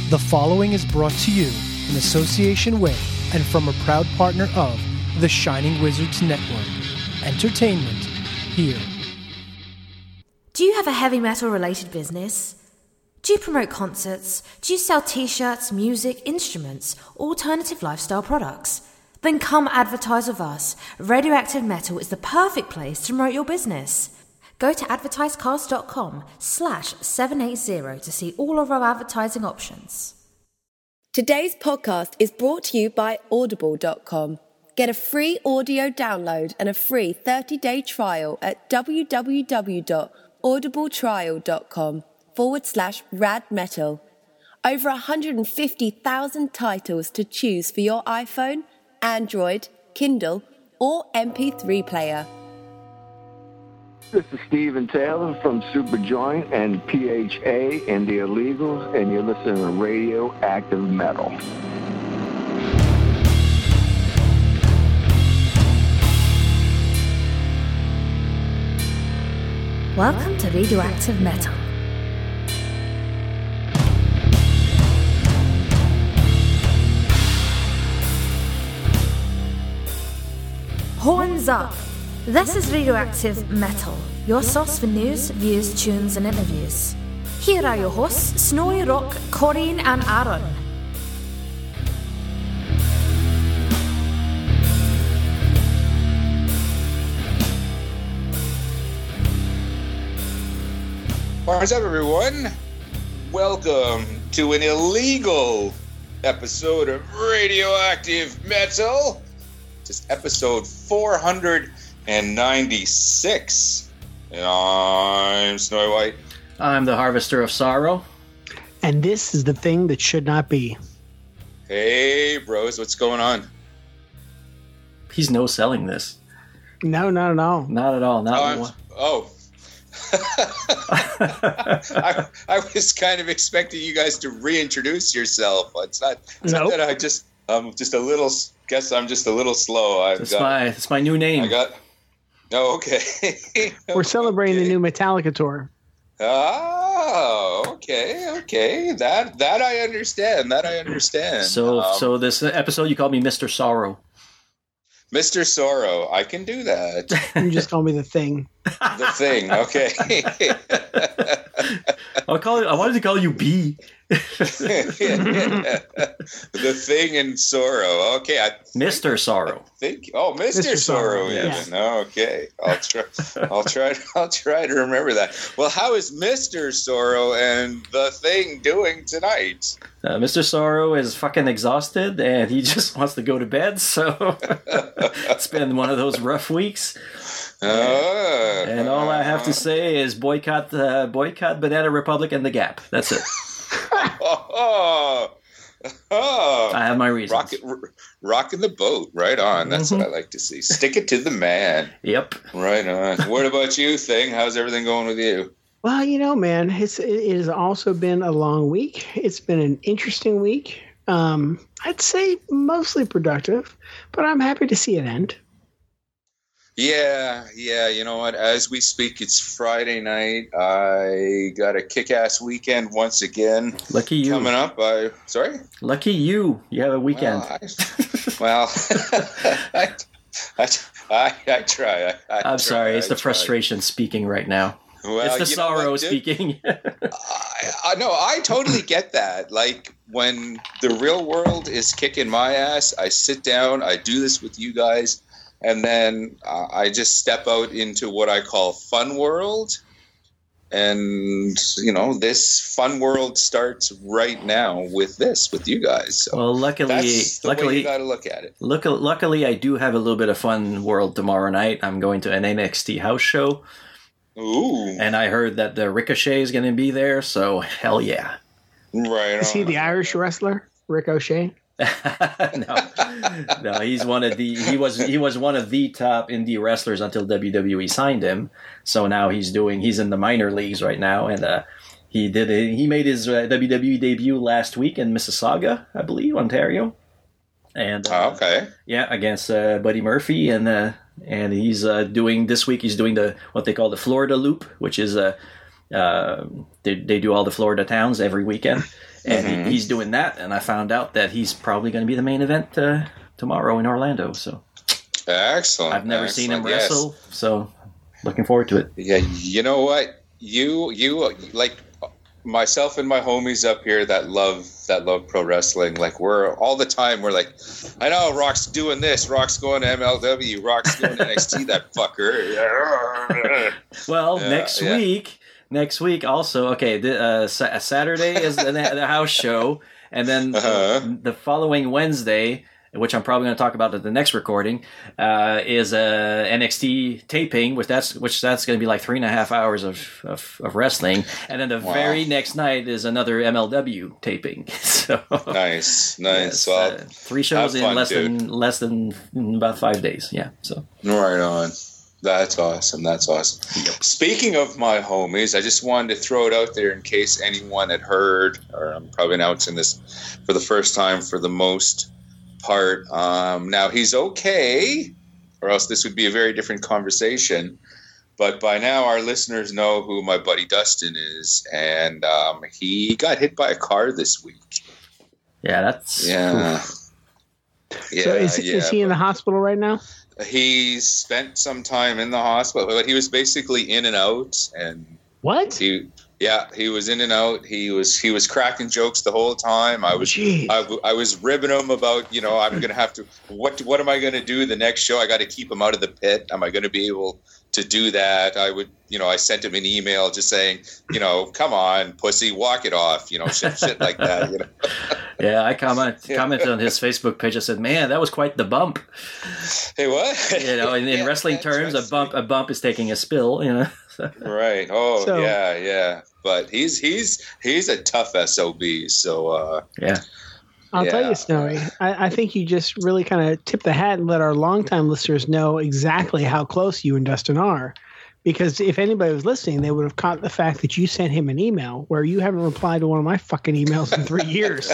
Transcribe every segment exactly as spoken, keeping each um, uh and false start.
The following is brought to you in association with and from a proud partner of the Shining Wizards Network. Entertainment here. Do you have a heavy metal related business? Do you promote concerts? Do you sell t-shirts, music, instruments, alternative lifestyle products? Then come advertise with us. Radioactive Metal is the perfect place to promote your business. Go to advertisecast.com slash 780 to see all of our advertising options. Today's podcast is brought to you by audible dot com. Get a free audio download and a free thirty-day trial at www.audibletrial.com forward slash radmetal. Over one hundred fifty thousand titles to choose for your iPhone, Android, Kindle, or M P three player. This is Steven Taylor from Superjoint and P H A and the Illegals, and you're listening to Radioactive Metal. Welcome to Radioactive Metal. Horns up! This is Radioactive Metal, your source for news, views, tunes and interviews. Here are your hosts, Snowy Rock, Corinne and Aaron. What's up, everyone? Welcome to an illegal episode of Radioactive Metal. This is episode four hundred ninety-six. And I'm Snowy White. I'm the Harvester of Sorrow. And this is the thing that should not be. Hey, bros, what's going on? He's no selling this. No, not at all. Not at all. Not oh. one. oh. I, I was kind of expecting you guys to reintroduce yourself. It's not, it's nope. not that I just, I'm just a little, guess I'm just a little slow. I've It's got, my, it's my new name. I got, oh, okay. We're celebrating okay. the new Metallica tour. Oh, okay, okay. That that I understand. That I understand. So, um, so this episode you called me Mister Sorrow. Mister Sorrow, I can do that. You just call me the Thing. The Thing, okay. I'll call it. I wanted to call you B. The Thing and Sorrow. Okay, I Mister Sorrow. think. Oh, Mister Mister Sorrow. Sorrow, Even. Okay, I'll try. I'll try. I'll try to remember that. Well, how is Mister Sorrow and the Thing doing tonight? Uh, Mister Sorrow is fucking exhausted and he just wants to go to bed. So it's been one of those rough weeks. Uh, And all I have to say is boycott, uh, boycott Banana Republic and the Gap. That's it. oh, oh. I have my reasons. Rock it, r- rocking the boat, right on. That's Mm-hmm. what I like to see. Stick it to the man, Yep. right on. What about you, Thing? How's everything going with you? Well, you know, man, it's, it has also been a long week. It's been an interesting week. Um, I'd say mostly productive, but I'm happy to see it end. Yeah, yeah. You know what? As we speak, it's Friday night. I got a kick-ass weekend once again. Lucky you. Coming up. I sorry. Lucky you. You have a weekend. Well, I, well, I, I, I try. I, I I'm try, sorry. It's I the try. frustration speaking right now. Well, it's the you know sorrow what, dude? speaking. I, I no, I totally get that. Like when the real world is kicking my ass, I sit down, I do this with you guys, and then uh, I just step out into what I call fun world. And, you know, this fun world starts right now with this, with you guys. So Well, luckily, that's the way luckily, you got to look at it. look, luckily, I do have a little bit of fun world tomorrow night. I'm going to an N X T house show. Ooh. And I heard that the Ricochet is going to be there, so hell yeah. Right Is he on. the Irish wrestler, Ricochet? no, no, he's one of the he was he was one of the top indie wrestlers until W W E signed him. So now he's doing he's in the minor leagues right now, and uh, he did a, he made his uh, W W E debut last week in Mississauga, I believe, Ontario, and uh, Oh, okay. yeah, against uh, Buddy Murphy, and uh, and he's uh, doing this week. He's doing the what they call the Florida Loop, which is a uh, they they do all the Florida towns every weekend. and Mhm. he, he's doing that. And I found out that he's probably going to be the main event uh, tomorrow in Orlando. So Excellent. I've never seen him excellent, yes. wrestle, so looking forward to it. Yeah, you know what? You you like myself and my homies up here that love that love pro wrestling. Like we're all the time. We're like, I know Rock's doing this. Rock's going to M L W. Rock's going to N X T. That fucker. Well, Yeah, next yeah. week, next week also. Okay, the, uh, sa- Saturday is the, the house show, and then Uh-huh. the following Wednesday, which I'm probably going to talk about at the next recording, uh, is a N X T taping, which that's which that's going to be like three and a half hours of, of, of wrestling, and then the Wow. very next night is another M L W taping. So Nice, nice. yes, well, uh, three shows have in fun, less dude. than less than mm, about five days. Yeah, so right on. That's awesome. That's awesome. Speaking of my homies, I just wanted to throw it out there in case anyone had heard, or I'm probably announcing this for the first time for the most part. Um, now, he's okay, or else this would be a very different conversation. But by now, our listeners know who my buddy Dustin is, and um, he got hit by a car this week. yeah, that's Yeah. oof. Yeah, so is, yeah. is he in the hospital right now? He spent some time in the hospital, but he was basically in and out, and What? he, yeah, he was in and out. He was he was cracking jokes the whole time. I was Jeez. I, w- I was ribbing him about, you know, I'm gonna have to what what am I gonna do the next show? I got to keep him out of the pit. Am I gonna be able to do that? I would, you know, I sent him an email just saying, you know, come on, pussy, walk it off, you know, shit, shit like that, you know. Yeah, I comment Yeah. commented on his Facebook page. I said, "Man, that was quite the bump." Hey, what? You know, in, in Yeah, wrestling that's terms, right, a bump a bump is taking a spill. You know, So- Right. Oh, So- yeah, yeah. But he's he's he's a tough S O B. So uh, yeah. I'll tell Yeah. you, Snowy, I, I think you just really kind of tip the hat and let our longtime listeners know exactly how close you and Dustin are. Because if anybody was listening, they would have caught the fact that you sent him an email where you haven't replied to one of my fucking emails in three years.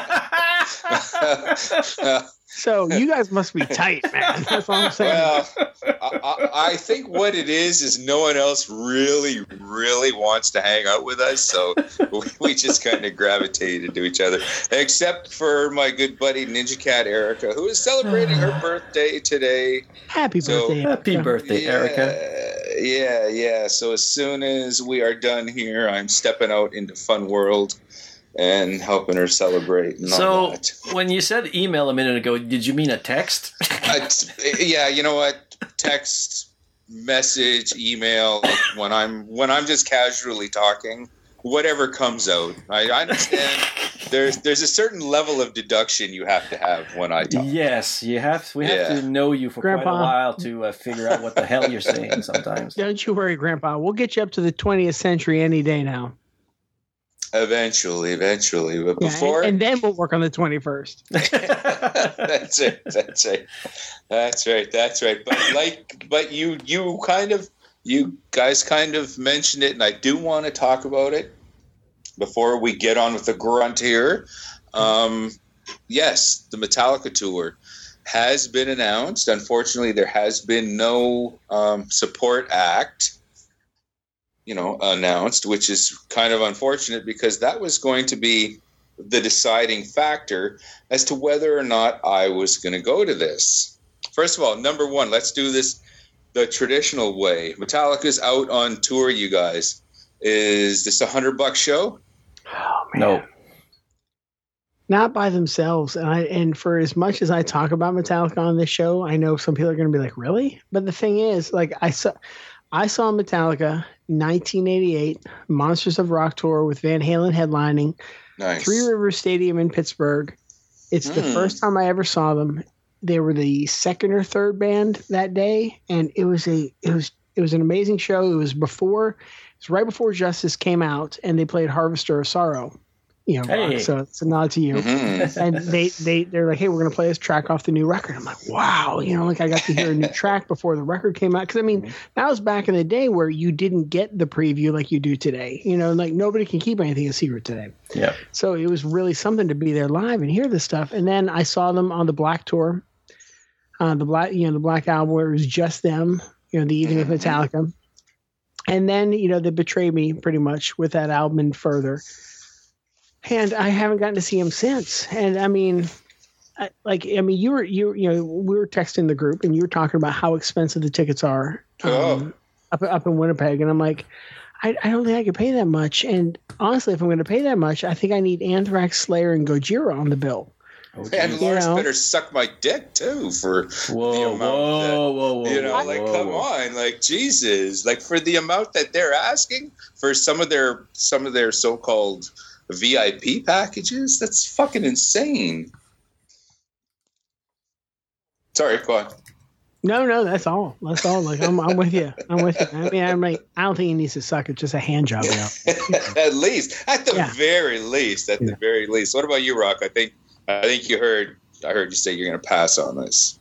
So you guys must be tight, man. That's all I'm saying. well, I, I, I think what it is is no one else really, really wants to hang out with us, so we, we just kind of gravitated to each other. Except for my good buddy Ninja Cat Erica, who is celebrating her birthday today. Happy So- birthday. Happy Erica. birthday, yeah, Erica. Yeah, yeah. So as soon as we are done here, I'm stepping out into Fun World and helping her celebrate. And all So that. when you said email a minute ago, did you mean a text? Uh, t- yeah, you know what? Text, message, email. Like when I'm when I'm just casually talking, whatever comes out. I, I understand. There's there's a certain level of deduction you have to have when I talk. Yes, you have. We have Yeah. to know you for quite Grandpa. a while to uh, figure out what the hell you're saying. Sometimes. Don't you worry, Grandpa. We'll get you up to the twentieth century any day now. Eventually, eventually, but Yeah, before and, and then we'll work on the twenty-first. that's right. That's right. That's right. That's right. But like, but you, you kind of, you guys kind of mentioned it, and I do want to talk about it before we get on with the grunt here. Um, yes, the Metallica tour has been announced. Unfortunately, there has been no um, support act, you know, announced, which is kind of unfortunate because that was going to be the deciding factor as to whether or not I was going to go to this. First of all, number one, let's do this the traditional way. Metallica's out on tour, you guys. Is this a hundred buck show? Oh, man. No. Not by themselves. And I and for as much as I talk about Metallica on this show, I know some people are going to be like, really? But the thing is, like, I saw I saw Metallica nineteen eighty-eight Monsters of Rock tour with Van Halen headlining, Nice. Three Rivers Stadium in Pittsburgh. It's the Mm. first time I ever saw them. They were the second or third band that day, and it was a it was it was an amazing show. It was before it was right before Justice came out, and they played Harvester of Sorrow. You know, Hey. rock, so it's a nod to you. Mhm. And they they they're like, hey, we're gonna play this track off the new record. I'm like, wow, you know, like I got to hear a new track before the record came out. Because I mean, that was back in the day where you didn't get the preview like you do today. You know, like nobody can keep anything a secret today. Yeah. So it was really something to be there live and hear this stuff. And then I saw them on the Black tour, uh, the Black, you know, the Black album where it was just them. You know, the evening of Metallica. And then you know they betrayed me pretty much with that album and Further. and I haven't gotten to see him since. And I mean, I, like, I mean, you were you you know we were texting the group, and you were talking about how expensive the tickets are um, Oh. up up in Winnipeg, and I'm like, I, I don't think I could pay that much. And honestly, if I'm going to pay that much, I think I need Anthrax, Slayer, and Gojira on the bill. Oh, And geez. Lars know. better suck my dick too for the Whoa, amount whoa, that, whoa, whoa, you know, whoa, like whoa, come whoa. on, like Jesus, like for the amount that they're asking for some of their some of their so-called V I P packages, that's fucking insane. Sorry, go on. No, no, that's all. That's all. Like I'm, I'm with you. I'm with you. I mean, I'm like, I don't think he needs to suck. It's just a hand job. You know? At least, at the Yeah. very least, at Yeah. the very least. What about you, Rock? I think I think you heard. I heard you say you're going to pass on this.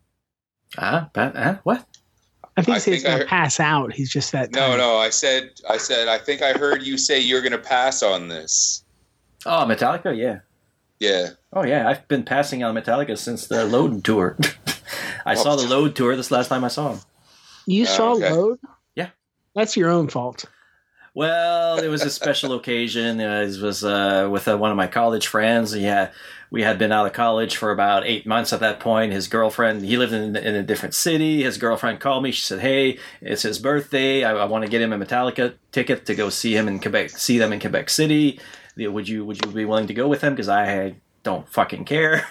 Ah, uh, uh, what? I think I he's think I going to heard- pass out. He's just that. No, tired. no. I said. I said. I think I heard you say you're going to pass on this. Oh, Metallica, yeah. Yeah. Oh, yeah, I've been passing on Metallica since the Load tour. I saw the Load tour this last time I saw him. You Oh, saw okay. Load? Yeah. That's your own fault. Well, it was a special occasion. Uh, It was uh, with uh, one of my college friends. Yeah, we had been out of college for about eight months at that point. His girlfriend, he lived in, in a different city. His girlfriend called me. She said, "Hey, it's his birthday. I, I want to get him a Metallica ticket to go see him in Quebec, see them in Quebec City. Would you would you be willing to go with him? Because I don't fucking care."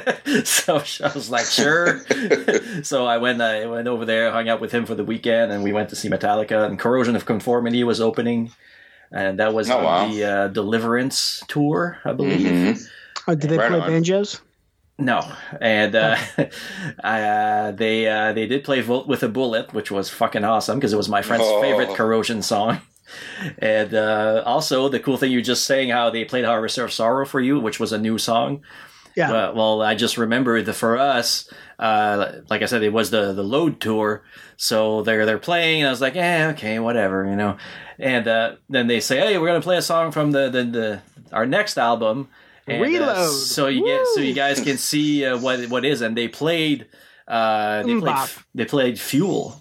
So I was like, sure. So I went I went over there, hung out with him for the weekend, and we went to see Metallica. And Corrosion of Conformity was opening, and that was Oh, on wow. the uh, Deliverance tour, I believe. Mhm. Oh, did they Right play on. banjos? No, and uh, I, uh, they uh, they did play Volt with a Bullet, which was fucking awesome because it was my friend's Oh. favorite Corrosion song. And uh, also the cool thing you were just saying how they played Harvester of Sorrow for You, which was a new song. Yeah. Well, well, I just remembered that for us, uh, like I said, it was the, the Load tour. So they're they're playing, and I was like, yeah, okay, whatever, you know. And uh, then they say, hey, we're gonna play a song from the the, the our next album. And, uh, Reload. so you get so you guys can see uh, what what is, and they played uh, they played Mbop. they played Fuel,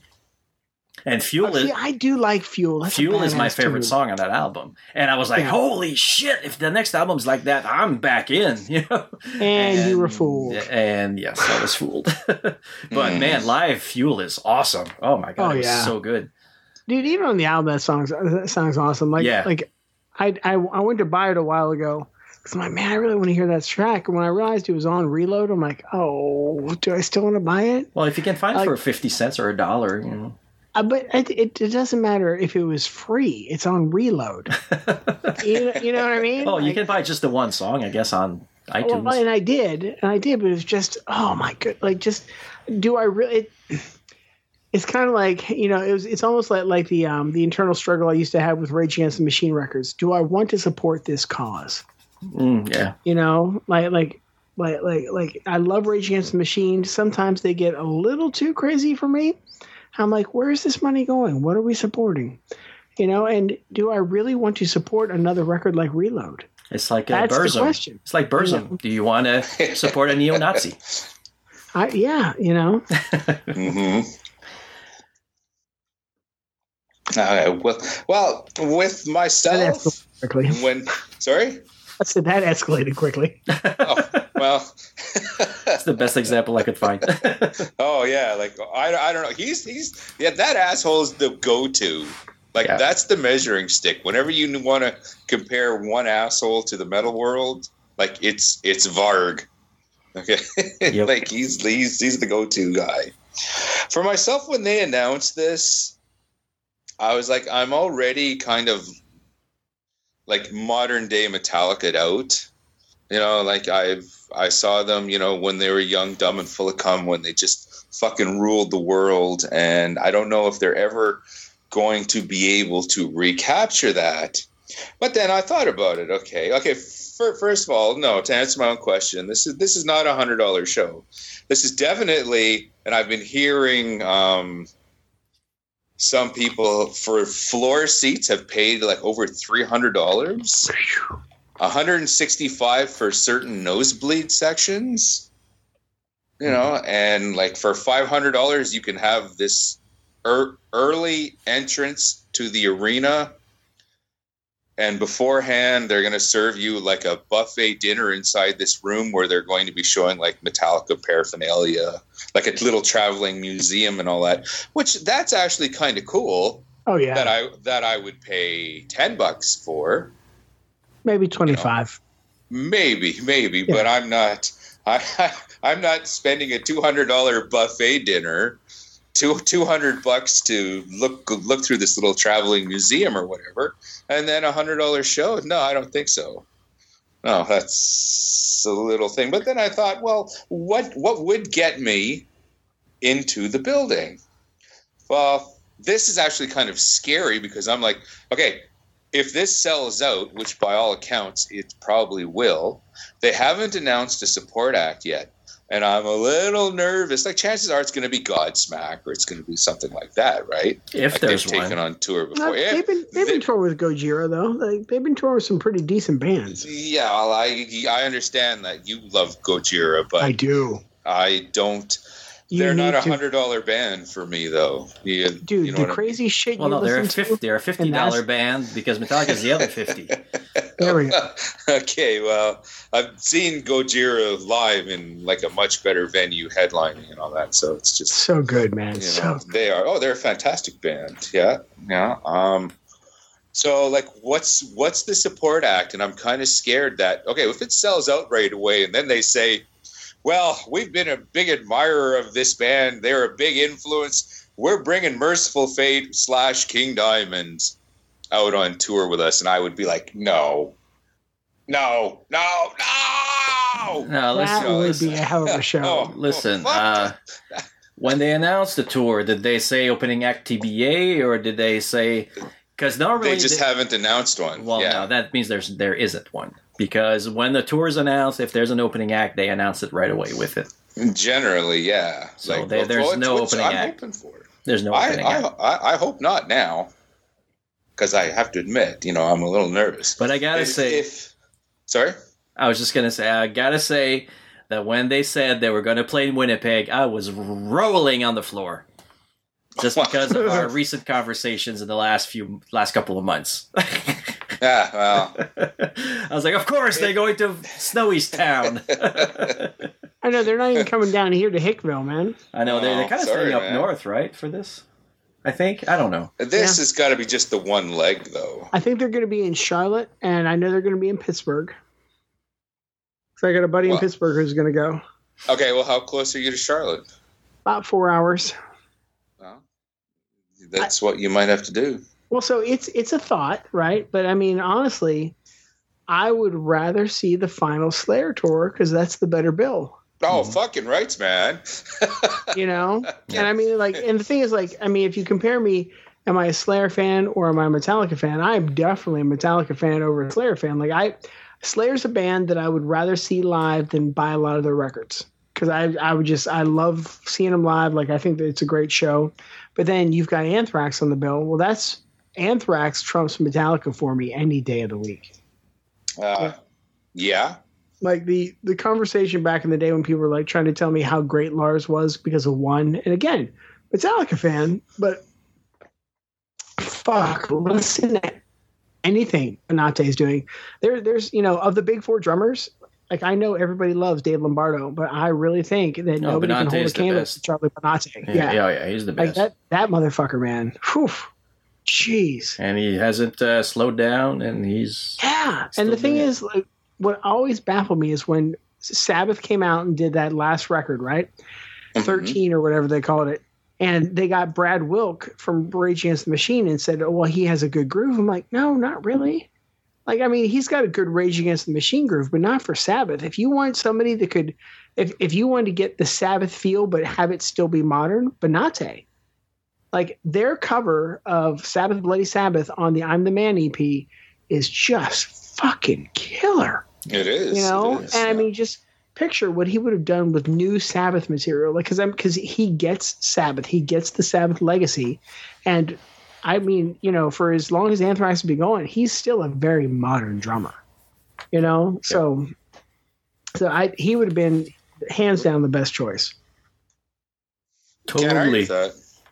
and Fuel Oh, is see, I do like Fuel. That's a Fuel is my badass favorite tune. song on that album, and I was like, Yeah. "Holy shit! If the next album's like that, I'm back in." You know, And you were fooled. And yes, I was fooled. But Mm. man, live Fuel is awesome. Oh my god, Oh, it was yeah. so good. Dude, even on the album, that song's that song's awesome. Like, Yeah. like I, I I went to buy it a while ago because I'm like, man, I really want to hear that track. And when I realized it was on Reload, I'm like, oh, do I still want to buy it? Well, if you can find it Like- for fifty cents or a dollar, you know. Uh, but it, it, it doesn't matter if it was free. It's on Reload. you, know, you know what I mean? Oh, you Like, can buy just the one song, I guess, on iTunes. well, and I did, and I did, but it was just, oh my god, like just, do I really? It, it's kind of like, you know, it was. It's almost like like the um the internal struggle I used to have with Rage Against the Machine records. Do I want to support this cause? Mm, yeah. You know, like like like like like I love Rage Against the Machine. Sometimes they get a little too crazy for me. I'm like, where's this money going? What are we supporting? You know, and do I really want to support another record like Reload? It's like a That's the Burzum. question. It's like Burzum. Do you want to support a neo-Nazi? I yeah, you know. Mm-hmm. Okay, well, well, with That myself, escalated quickly. when sorry, I said that escalated quickly. oh, well, That's the best example I could find. oh yeah, like I, I don't know. He's he's yeah, that asshole is the go-to. Like Yeah. that's the measuring stick. Whenever you want to compare one asshole to the metal world, like it's it's Varg. Okay, Yep. like he's he's he's the go-to guy. For myself, when they announced this, I was like, I'm already kind of like modern day Metallica out. You know, like I've I saw them, you know, when they were young, dumb, and full of cum, when they just fucking ruled the world, and I don't know if they're ever going to be able to recapture that. But then I thought about it. Okay, okay. For, first of all, no. To answer my own question, this is this is not a hundred dollar show. This is definitely, and I've been hearing um, some people for floor seats have paid like over three hundred dollars. one hundred sixty-five for certain nosebleed sections. You know, and like for five hundred dollars, you can have this er- early entrance to the arena. And beforehand, they're going to serve you like a buffet dinner inside this room where they're going to be showing like Metallica paraphernalia, like a little traveling museum and all that, which that's actually kind of cool. Oh yeah. That I that I would pay ten bucks for. Maybe twenty-five. You know, maybe, maybe, yeah. But I'm not. I I'm not spending a two hundred dollar buffet dinner, two two hundred bucks to look look through this little traveling museum or whatever, and then a hundred dollar show. No, I don't think so. No, that's a little thing. But then I thought, well, what what would get me into the building? Well, this is actually kind of scary because I'm like, okay, if this sells out, which by all accounts it probably will, they haven't announced a support act yet. And I'm a little nervous. Like, chances are it's going to be Godsmack or it's going to be something like that, right? If like there's they've one. taken on tour before. No, yeah, they've been they've they, been touring with Gojira though. Like, they've been touring with some pretty decent bands. Yeah, well, I I understand that you love Gojira, but I do. I don't. You They're not need a to- hundred dollar band for me, though. You, Dude, you know the what I crazy shit Well, you no, they're a listen fifty. to. They're a fifty and dollar that's- band because Metallica's the other fifty. There we go. Okay, well, I've seen Gojira live in like a much better venue, headlining and all that. So it's just So good, man. you So know, they are. Oh, they're a fantastic band. Yeah, yeah. Um, so like, what's what's the support act? And I'm kind of scared that okay, if it sells out right away, and then they say, well, we've been a big admirer of this band. They're a big influence. We're bringing Merciful Fate slash King Diamond out on tour with us. And I would be like, no, no, no, no. No, that listen, would listen, be a hell of a show. Oh, listen. fuck. Uh, when they announced the tour, did they say opening act T B A or did they say? Because normally They just they- haven't announced one. Well, yeah. no, that means there's there isn't one. Because when the tour is announced, if there's an opening act, they announce it right away with it. Generally, yeah. So there- there's no what's- opening I'm act. hoping for. There's no I, opening I, act. I, I hope not now, because I have to admit, you know, I'm a little nervous. But I gotta if, say, if, sorry. I was just gonna say, I gotta say that when they said they were gonna play in Winnipeg, I was rolling on the floor. Just because of our recent conversations in the last few last couple of months. Yeah, well, I was like, of course they're going to Snowy's town. I know they're not even coming down here to Hickville, man. I know they're, they're Oh, kind of sorry, staying up man. north, right, for this? I think I don't know. this Yeah. has got to be just the one leg, though. I think they're going to be in Charlotte, and I know they're going to be in Pittsburgh. So I got a buddy in Well- Pittsburgh who's going to go. Okay, well, how close are you to Charlotte? About four hours. Well, that's what you might have to do. Well, so it's it's a thought, right? But I mean, honestly, I would rather see the final Slayer tour because that's the better bill, Oh, fucking rights, man. you know. And I mean, like, and the thing is, like, I mean, if you compare me, am I a Slayer fan or am I a Metallica fan? I'm definitely a Metallica fan over a Slayer fan. Like, I Slayer's a band that I would rather see live than buy a lot of their records because I I would just I love seeing them live. Like, I think that it's a great show. But then you've got Anthrax on the bill. Well, that's Anthrax trumps Metallica for me any day of the week. Uh, yeah. Like the the conversation back in the day when people were like trying to tell me how great Lars was because of one, and again, Metallica fan, but fuck, listen to anything Benante is doing. There, there's you know of the big four drummers. Like I know everybody loves Dave Lombardo, but I really think that No, nobody Benante can hold a is the candle best. to Charlie Benante. Yeah, Yeah, yeah, yeah, he's the like best. that that motherfucker, man. Whew. Jeez. And he hasn't uh, slowed down, and he's Yeah, Still and the thing doing it. is, like, what always baffled me is when Sabbath came out and did that last record, right? Mhm. thirteen or whatever they called it. And they got Brad Wilk from Rage Against the Machine and said, oh, well, he has a good groove. I'm like, no, not really. Like, I mean, he's got a good Rage Against the Machine groove, but not for Sabbath. If you want somebody that could, if, if you wanted to get the Sabbath feel but have it still be modern, Benante. Like, their cover of Sabbath Bloody Sabbath on the I'm the Man E P is just fucking killer. It is. You know? it is, and I yeah. mean, just picture what he would have done with new Sabbath material. Like, because I'm because he gets Sabbath, he gets the Sabbath legacy, and I mean, you know, for as long as Anthrax has been going, he's still a very modern drummer. You know, so so I he would have been hands down the best choice. Can't argue totally. with that.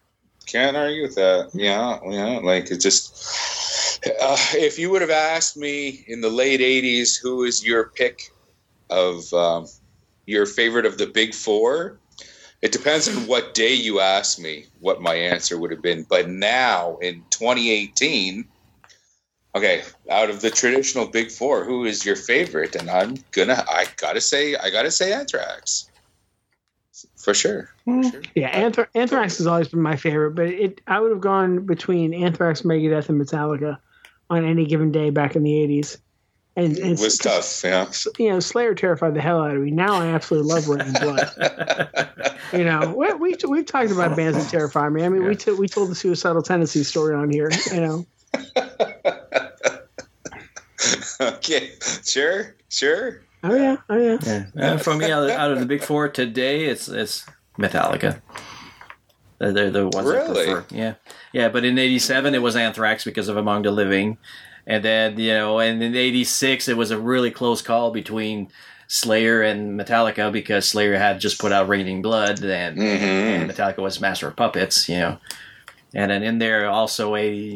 Can't argue with that. Yeah, yeah. Like it just. Uh, if you would have asked me in the late eighties, who is your pick of um, your favorite of the big four? It depends on what day you ask me what my answer would have been. But now in twenty eighteen, okay, out of the traditional big four, who is your favorite? And I'm gonna, I gotta say, I gotta say Anthrax. For sure. For sure. Yeah, Anthra- Anthrax has always been my favorite, but it I would have gone between Anthrax, Megadeth, and Metallica on any given day back in the eighties. And, and it was tough, yeah. You know, Slayer terrified the hell out of me. Now I absolutely love Raining Blood. You know, we, we, we've talked about bands that terrify me. I mean, yeah. we, t- we told the Suicidal Tendencies story on here, you know. Okay, sure, sure. Oh yeah, oh yeah. yeah. Uh, for me, out of, out of the big four today, it's it's Metallica. They're, they're the ones really? I prefer. Yeah, yeah. But in eighty-seven, it was Anthrax because of Among the Living, and then you know, and in eighty-six, it was a really close call between Slayer and Metallica because Slayer had just put out Raining Blood, and, mm-hmm. and Metallica was Master of Puppets. You know. And then in there also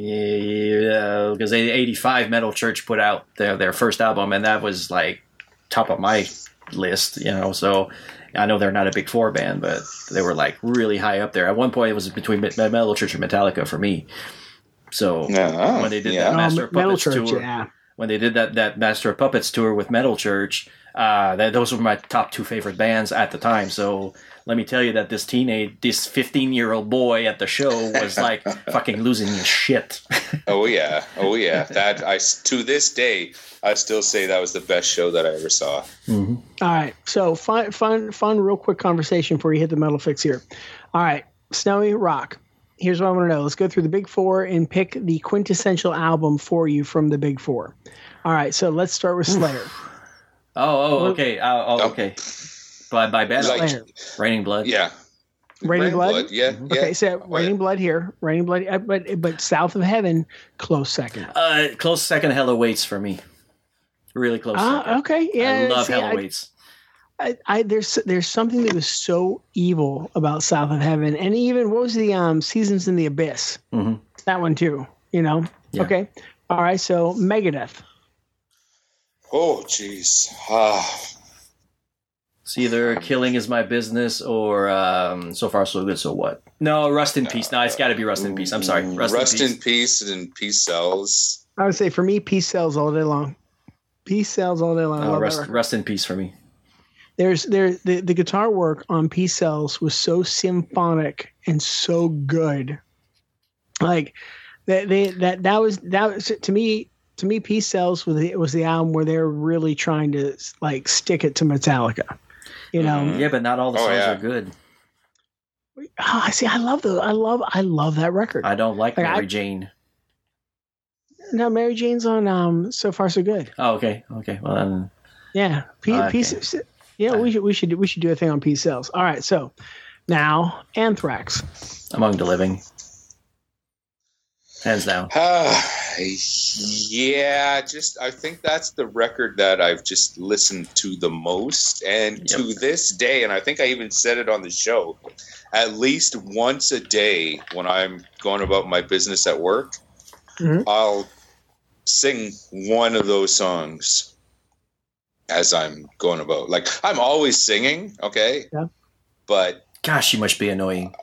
a because uh, eighty-five Metal Church put out their their first album, and that was like top of my list, you know. So I know they're not a big four band, but they were like really high up there. At one point, it was between Metal Church and Metallica for me. So uh, when they did yeah. that Master oh, of Puppets Metal Church, tour, yeah. when they did that that Master of Puppets tour with Metal Church, uh, that, those were my top two favorite bands at the time. So. Let me tell you that this teenage, this fifteen-year-old boy at the show was like fucking losing his shit. Oh yeah, oh yeah. That I to this day I still say that was the best show that I ever saw. Mm-hmm. All right, so fun, fun, fun, real quick conversation before you hit the metal fix here. All right, Snowy Rock. Here's what I want to know. Let's go through the big four and pick the quintessential album for you from the big four. All right, so let's start with Slayer. oh, oh, okay, oh, oh okay. By by band, like, Raining Blood. Yeah, Raining Blood? Blood. Yeah, yeah. Okay, so Raining Blood here, Raining Blood, uh, but but South of Heaven, close second. Uh, close second. Hell Awaits for me. Really close. Ah, second. okay, yeah. I love see, Hell I, Awaits. I, I there's there's something that was so evil about South of Heaven, and even what was the um Seasons in the Abyss? Mm-hmm. That one too. You know. Yeah. Okay. All right. So Megadeth. Oh, jeez. Ah. It's either Killing Is My Business or um, So Far So Good, So What? No, Rust in Peace. No, it's got to be Rust in Peace. I'm sorry. Rust, Rust in, in Peace and Peace Sells. I would say for me, Peace sells all day long. Peace sells all day long. Oh, Rust, Rust in Peace for me. There's there the, the guitar work on Peace Sells was so symphonic and so good. Like that they that that was that was to me to me Peace Sells was the, was the album where they're really trying to like stick it to Metallica. You know, yeah, but not all the oh, songs yeah. are good. Oh, I see. I love the. I love. I love that record. I don't like, like Mary I, Jane. No, Mary Jane's on. Um, So Far So Good. Oh, okay, okay. Well, then, yeah, P- okay. Peace. Yeah, we should. We should. We should do a thing on Peace Sells. All right. So now Anthrax. Among the Living. Hands down. Uh, yeah, just I think that's the record that I've just listened to the most, and yep. to this day, and I think I even said it on the show, at least once a day when I'm going about my business at work, mm-hmm. I'll sing one of those songs as I'm going about. Like I'm always singing, okay, yeah. but gosh, you must be annoying.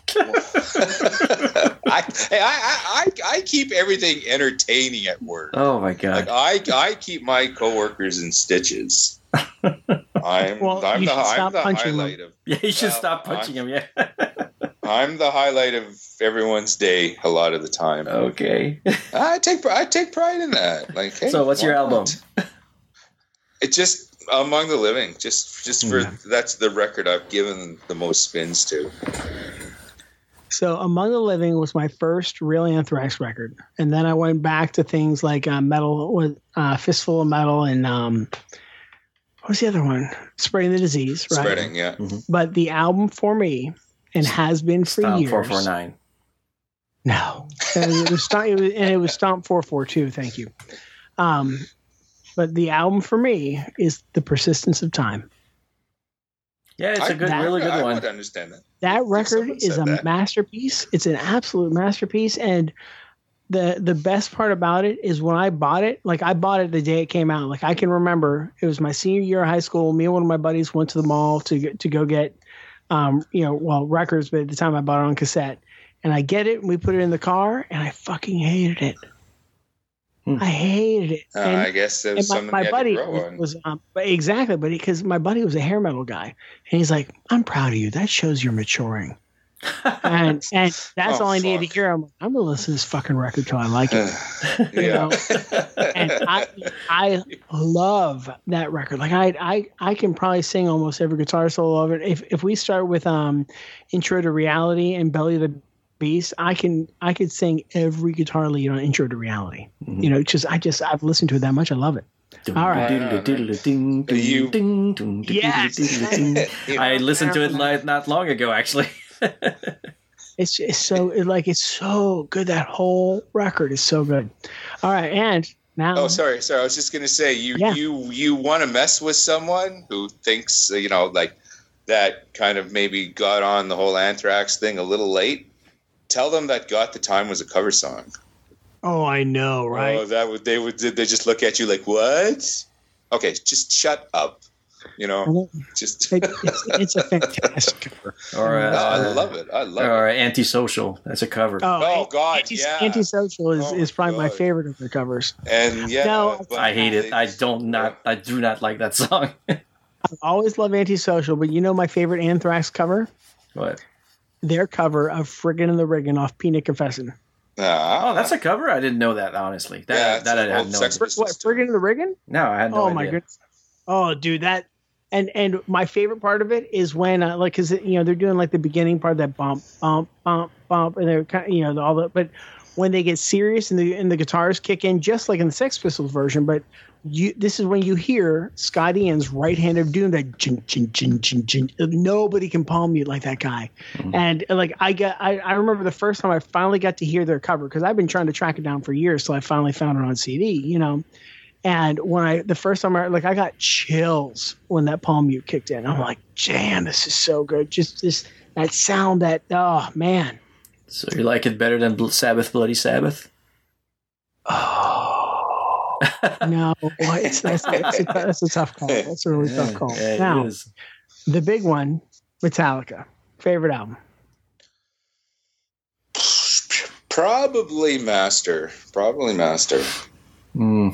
I, I, I, I keep everything entertaining at work. Oh my god! Like I, I keep my coworkers in stitches. I'm, well, I'm you the, should I'm stop the punching highlight them. of. Yeah, you should well, stop punching I'm, him. Yeah. I'm the highlight of everyone's day a lot of the time. Okay. I take I take pride in that. Like, hey, so what's your album? It's just Among the Living. Just just for yeah. that's the record I've given the most spins to. So Among the Living was my first real Anthrax record. And then I went back to things like uh, Metal, with uh, Fistful of Metal and um, what was the other one? Spreading the Disease, right? Spreading, yeah. Mm-hmm. But the album for me, and has been for Stomp years. four four nine. No. And it was, Stomp, it was, and it was Stomp four four two, thank you. Um, but the album for me is The Persistence of Time. Yeah, it's I, a good, I, really good I one. would understand that. That If record someone is said a that. masterpiece. It's an absolute masterpiece. And the the best part about it is when I bought it, like I bought it the day it came out. Like I can remember it was my senior year of high school. Me and one of my buddies went to the mall to get- to go get, um, you know, well, records, but at the time I bought it on cassette. And I get it and we put it in the car and I fucking hated it. Hmm. I hated it. Uh, And- I guess it and was my, something my you had buddy to grow on. was um, but exactly, but because my buddy was a hair metal guy, and he's like, "I'm proud of you. That shows you're maturing." and and that's Oh, all I needed to fuck. hear. I'm like, I'm gonna listen to this fucking record till I like it. yeah. And I I love that record. Like I I I can probably sing almost every guitar solo of it. If if we start with um, Intro to Reality and Belly of the Beast, I can I could sing every guitar lead on Intro to Reality. Mm-hmm. You know, just I just I've listened to it that much. I love it. All right. You, Yes. I listened to it like not long ago, actually. It's it's so it, like it's so good. That whole record is so good. All right, and now Oh, sorry, sorry. I was just gonna say, you Yeah. you you want to mess with someone who thinks uh, you know, like that kind of maybe got on the whole Anthrax thing a little late. Tell them that "Got the Time" was a cover song. Oh, I know, right? Oh, that would they would they just look at you like, what? Okay, just shut up. You know, just. It, it's, it's a fantastic cover. Or uh, No, I love it. I love or it. Antisocial. That's a cover. Oh, God, Anti, yeah. Antisocial is, Oh, is probably my God. favorite of the covers. And yeah, No, but I hate it. they- I don't not. I do not like that song. I always love Antisocial, but you know my favorite Anthrax cover? What? Their cover of Friggin' and the Riggin' off Peanut Confessin'. Ah, Oh, that's a cover. I didn't know that. Honestly, that Yeah, it's uh, that I an had old no. Sex idea. Pistols. What, Friggin' and the Riggin'? No, I had no Oh idea. my goodness! Oh, dude, that and and my favorite part of it is when uh, like because you know they're doing like the beginning part, that bump bump bump bump, and they're kind of, you know all the but when they get serious and the and the guitars kick in, just like in the Sex Pistols version, but you this is when you hear Scott Ian's right-handed doing that chin, chin, chin, chin, chin. Nobody can palm mute like that guy. Mm-hmm. And like I got I, I remember the first time I finally got to hear their cover, because I've been trying to track it down for years, so I finally found it on C D, you know. And when I the first time I like I got chills when that palm mute kicked in. I'm like, damn, this is so good. Just this that sound, that oh man. So you like it better than Bl- Sabbath, Bloody Sabbath? No, it's that's, that's, a, that's a tough call. That's a really tough call. Yeah, it Now, is. the big one, Metallica. Favorite album. Probably Master. Probably Master. Mm.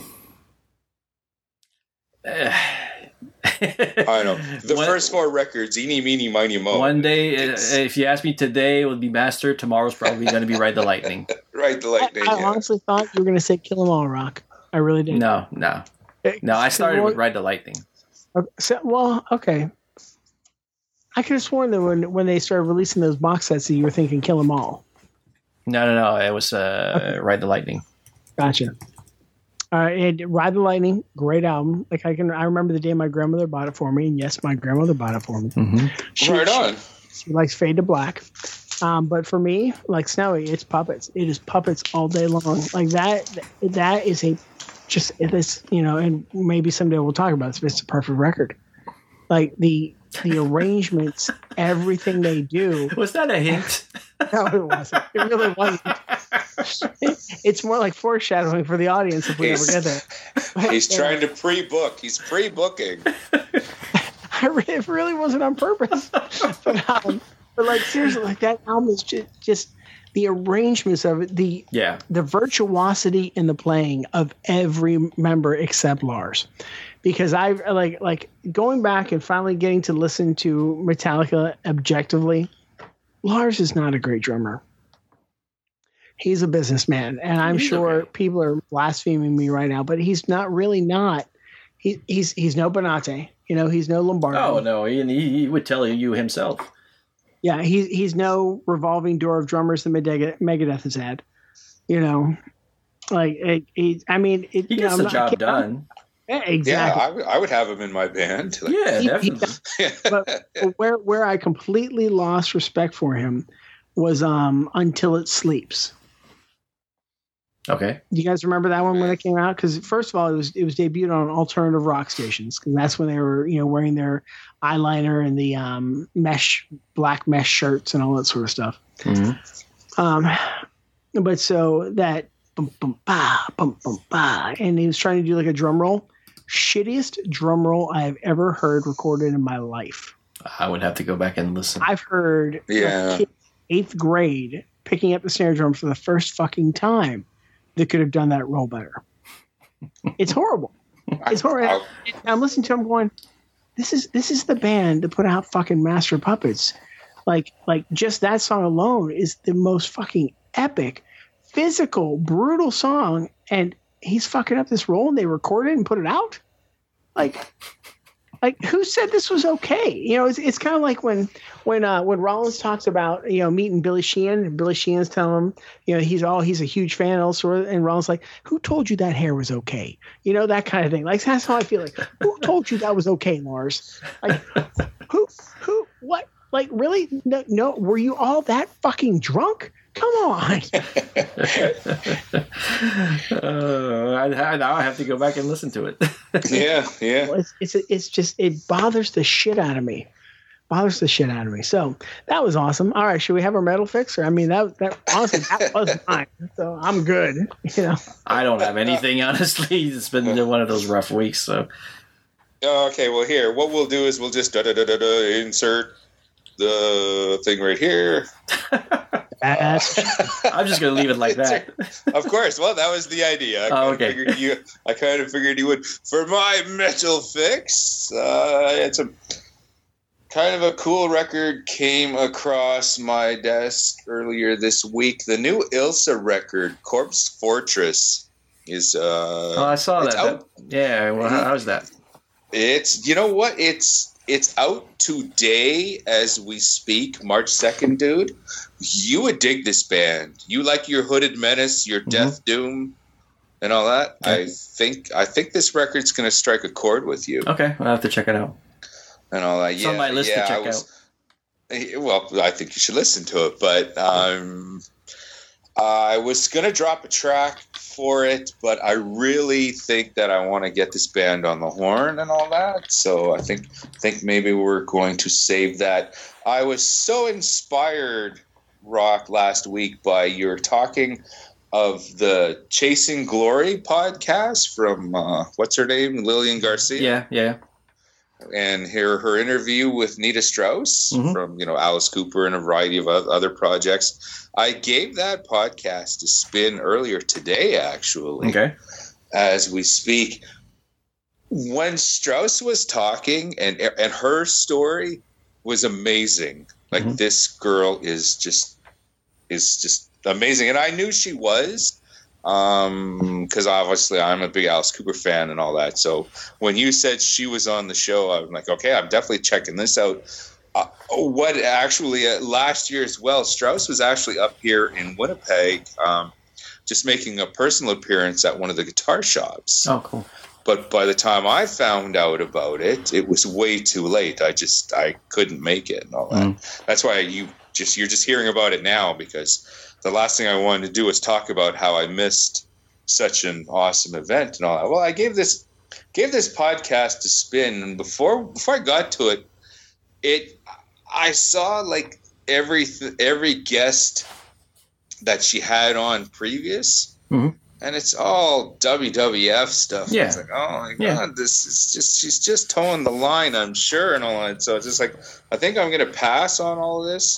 I know. The One- first four records, Eeny, Meeny, Miny, Mo. One day, uh, It's- if you ask me today, it would be Master. Tomorrow's probably going to be Ride the Lightning. Right, the I, lightning. I yeah. honestly thought you were going to say Kill 'Em All Rock. I really did. No, no, no. I started with Ride the Lightning. Okay, so, well, okay. I could have sworn that when when they started releasing those box sets, that you were thinking Kill 'Em All. No, no, no. It was uh, Ride the Lightning. Gotcha. All right, and Ride the Lightning, great album. Like I can, I remember the day my grandmother bought it for me, and yes, my grandmother bought it for me. Mm-hmm. She, Right on. She, she likes Fade to Black, um, but for me, like Snowy, it's puppets. It is puppets all day long. Like that, that is a just this, you know, and maybe someday we'll talk about this. But it's a perfect record. Like the the arrangements, everything they do. Was that a hint? No, it wasn't. It really wasn't. It's more like foreshadowing for the audience if we ever get there. He's trying to pre-book. He's pre-booking. I re- it really wasn't on purpose. But, um, but like seriously, like that album is just, just the arrangements of it, the Yeah. the virtuosity in the playing of every member except Lars. Because I like like going back and finally getting to listen to Metallica objectively. Lars is not a great drummer. He's a businessman, and I'm He's sure okay. people are blaspheming me right now, but he's not really not. He, he's he's no Bonate, you know. He's no Lombardi. Oh no, he, he would tell you himself. Yeah, he's he's no revolving door of drummers that Megadeth, Megadeth has had. You know, like it, it, I mean, it, He you gets know, the I'm not- job I can't- done. Yeah, Yeah, exactly. I would- I would have him in my band. Like, Yeah, He- he- definitely. but where where I completely lost respect for him was um until it sleeps. Okay. Do you guys remember that one when it came out? Because first of all, it was it was debuted on alternative rock stations, because that's when they were, you know, wearing their eyeliner and the um, mesh black mesh shirts and all that sort of stuff. Mm-hmm. Um, but so that bum, bum, ba, bum, bum, ba, and he was trying to do like a drum roll. Shittiest drum roll I have ever heard recorded in my life. I would have to go back and listen. I've heard Yeah. kid, eighth grade picking up the snare drum for the first fucking time that could have done that roll better. It's horrible. It's horrible. I'm listening to him going, this is this is the band that put out fucking Master Puppets. Like like just that song alone is the most fucking epic, physical, brutal song, and he's fucking up this roll and they recorded it and put it out? Like Like, who said this was okay? You know, it's it's kind of like when when uh, when Rollins talks about, you know, meeting Billy Sheehan, and Billy Sheehan's telling him, you know, he's all he's a huge fan also, and Rollins like, who told you that hair was okay? You know, that kind of thing. Like, that's how I feel. Like, who told you that was okay, Lars? Like, who who what? Like, really? No, no. Were you all that fucking drunk? Come on. uh, I, now I have to go back and listen to it. Yeah, yeah. It's, it's it's just it bothers the shit out of me. Bothers the shit out of me. So that was awesome. All right, should we have our metal fixer? I mean, that that honestly that was mine. So I'm good. You know. I don't have anything, honestly. It's been one of those rough weeks. So. Okay, well, here, what we'll do is we'll just da da da da da insert the thing right here. That's, I'm just gonna leave it like that. Of course. Well, that was the idea. I Oh, kind okay. of figured you. I kind of figured you would. For my metal fix, uh, it's a kind of a cool record came across my desk earlier this week. The new Ilsa record, Corpse Fortress, is. Uh, Oh, I saw it's that. out. that. Yeah. Well, how, how's that? It's, you know what, it's it's out today as we speak, March second, dude. You would dig this band. You like your Hooded Menace, your Mm-hmm. Death Doom, and all that. Yeah. I think I think this record's going to strike a chord with you Okay, I'll have to check it out. and all that. It's yeah, on my list yeah, to check I was, out. Well, I think you should listen to it, but um, I was going to drop a track for it, but I really think that I want to get this band on the horn and all that. So I think think maybe we're going to save that. I was so inspired, Rock, last week by your talking of the Chasing Glory podcast from uh, what's her name, Lillian Garcia. Yeah, yeah. And hear her interview with Nita Strauss Mhm. from, you know, Alice Cooper and a variety of oth- other projects. I gave that podcast a spin earlier today, actually, Okay. as we speak. When Strauss was talking, and and her story was amazing. Like, Mhm. this girl is just is just amazing, and I knew she was. Um, because obviously I'm a big Alice Cooper fan and all that. So when you said she was on the show, I'm like, okay, I'm definitely checking this out. Uh, what actually uh, last year as well, Strauss was actually up here in Winnipeg, um, just making a personal appearance at one of the guitar shops. Oh, cool. But by the time I found out about it, it was way too late. I just I couldn't make it and all that. Mm. That's why you just you're just hearing about it now, because the last thing I wanted to do was talk about how I missed such an awesome event and all that. Well, I gave this gave this podcast a spin, and before before I got to it, it I saw like every every guest that she had on previous, Mhm. and it's all W W F stuff. Yeah. It's like, oh my god, Yeah. this is just she's just towing the line, I'm sure, and all that. So it's just like, I think I'm gonna pass on all of this.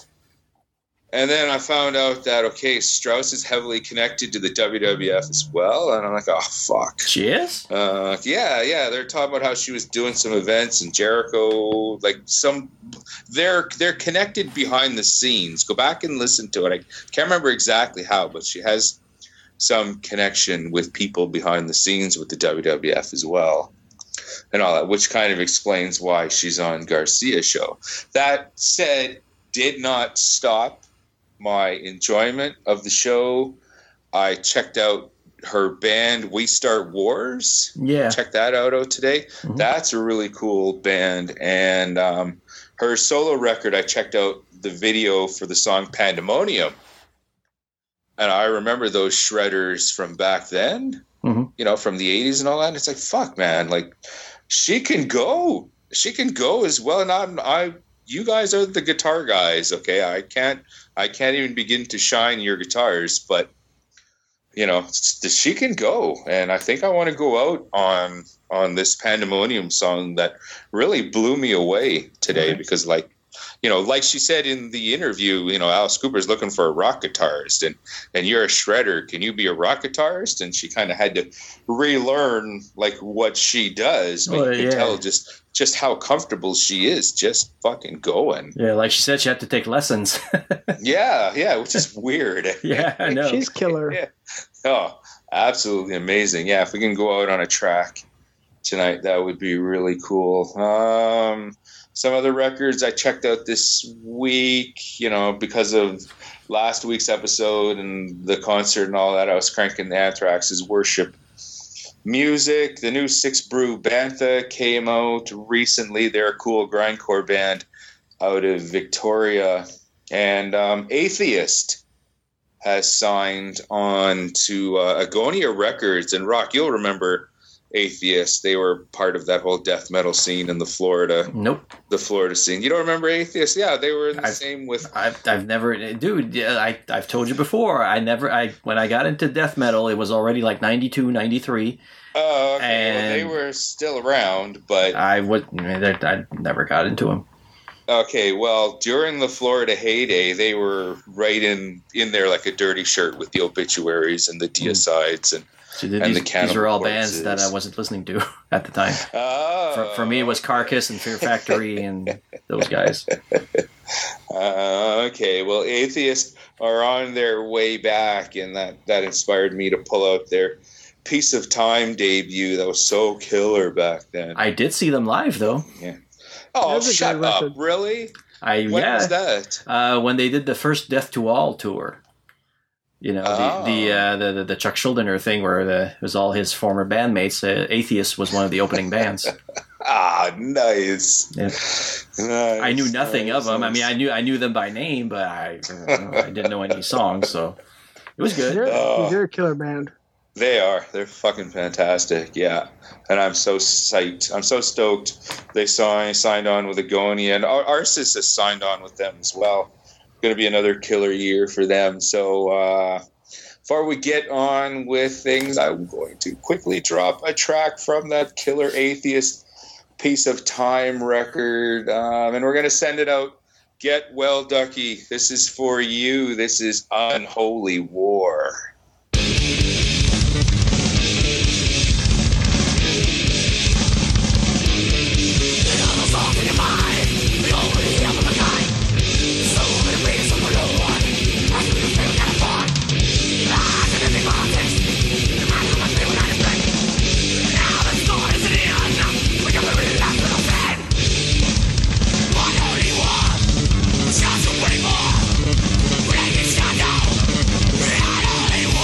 And then I found out that, okay, Strauss is heavily connected to the W W F as well. And I'm like, oh, fuck. She is? Uh, yeah, yeah. They're talking about how she was doing some events in Jericho. Like, some, they're they're connected behind the scenes. Go back and listen to it. I can't remember exactly how, but she has some connection with people behind the scenes with the W W F as well. And all that, which kind of explains why she's on Garcia's show. That said, did not stop my enjoyment of the show. I checked out her band We Start Wars. Yeah. Check that out, out today. Mhm. That's a really cool band. And um, her solo record, I checked out the video for the song Pandemonium. and I remember those shredders from back then, mm-hmm. you know, from the eighties and all that. And it's like, fuck, man, like she can go, she can go as well. And I'm, I, you guys are the guitar guys, okay? I can't, I can't even begin to shine your guitars, but you know, she can go. And I think I want to go out on on this Pandemonium song that really blew me away today mm-hmm. because, like, you know, like she said in the interview, you know, Alice Cooper's looking for a rock guitarist, and, and you're a shredder. Can you be a rock guitarist? And she kind of had to relearn, like, what she does. But well, you can yeah. tell just just how comfortable she is just fucking going. Yeah, like she said, she had to take lessons. yeah, yeah, which is weird. yeah, I know. She's killer. yeah. Oh, absolutely amazing. Yeah, if we can go out on a track tonight, that would be really cool. Um... Some other records I checked out this week, you know, because of last week's episode and the concert and all that, I was cranking the Anthrax's Worship music. The new Six Brew Bantha came out recently. They're a cool grindcore band out of Victoria. And um, Atheist has signed on to uh, Agonia Records. And Rock, you'll remember Atheist. They were part of that whole death metal scene in the Florida. Nope. The Florida scene. You don't remember Atheist? Yeah, they were the I've, same with. I've I've never, dude. I I've told you before. I never. I when I got into death metal, it was already like ninety-two, ninety-three. Oh, okay. And well, they were still around, but I would. I never got into them. Okay, well, during the Florida heyday, they were right in in there like a dirty shirt with the Obituaries and the Deicides and. So and these, the these were all bands that I wasn't listening to at the time. Oh, for, for me, it was Carcass and Fear Factory and those guys. Uh, okay, well, Atheists are on their way back, and that, that inspired me to pull out their Piece of Time debut that was so killer back then. I did see them live, though. Yeah. Oh, shut up. Really? I, when yeah, was that? Uh, when they did the first Death to All tour. You know, oh. the the, uh, the the Chuck Schuldiner thing where the, it was all his former bandmates. Uh, Atheist was one of the opening bands. ah, nice. Yeah. nice. I knew nothing nice, of them. Nice. I mean, I knew I knew them by name, but I I didn't know any songs, so it was good. They're, oh. they're a killer band. They are. They're fucking fantastic. Yeah, and I'm so psyched. I'm so stoked. They signed signed on with Agonia, and Ar- Arsis has signed on with them as well. Going to be another killer year for them. So uh, before we get on with things, I'm going to quickly drop a track from that killer Atheist Piece of Time record. Um, and we're going to send it out. Get well, Ducky. This is for you. This is Unholy War. Unholy war, breaking shadow, unholy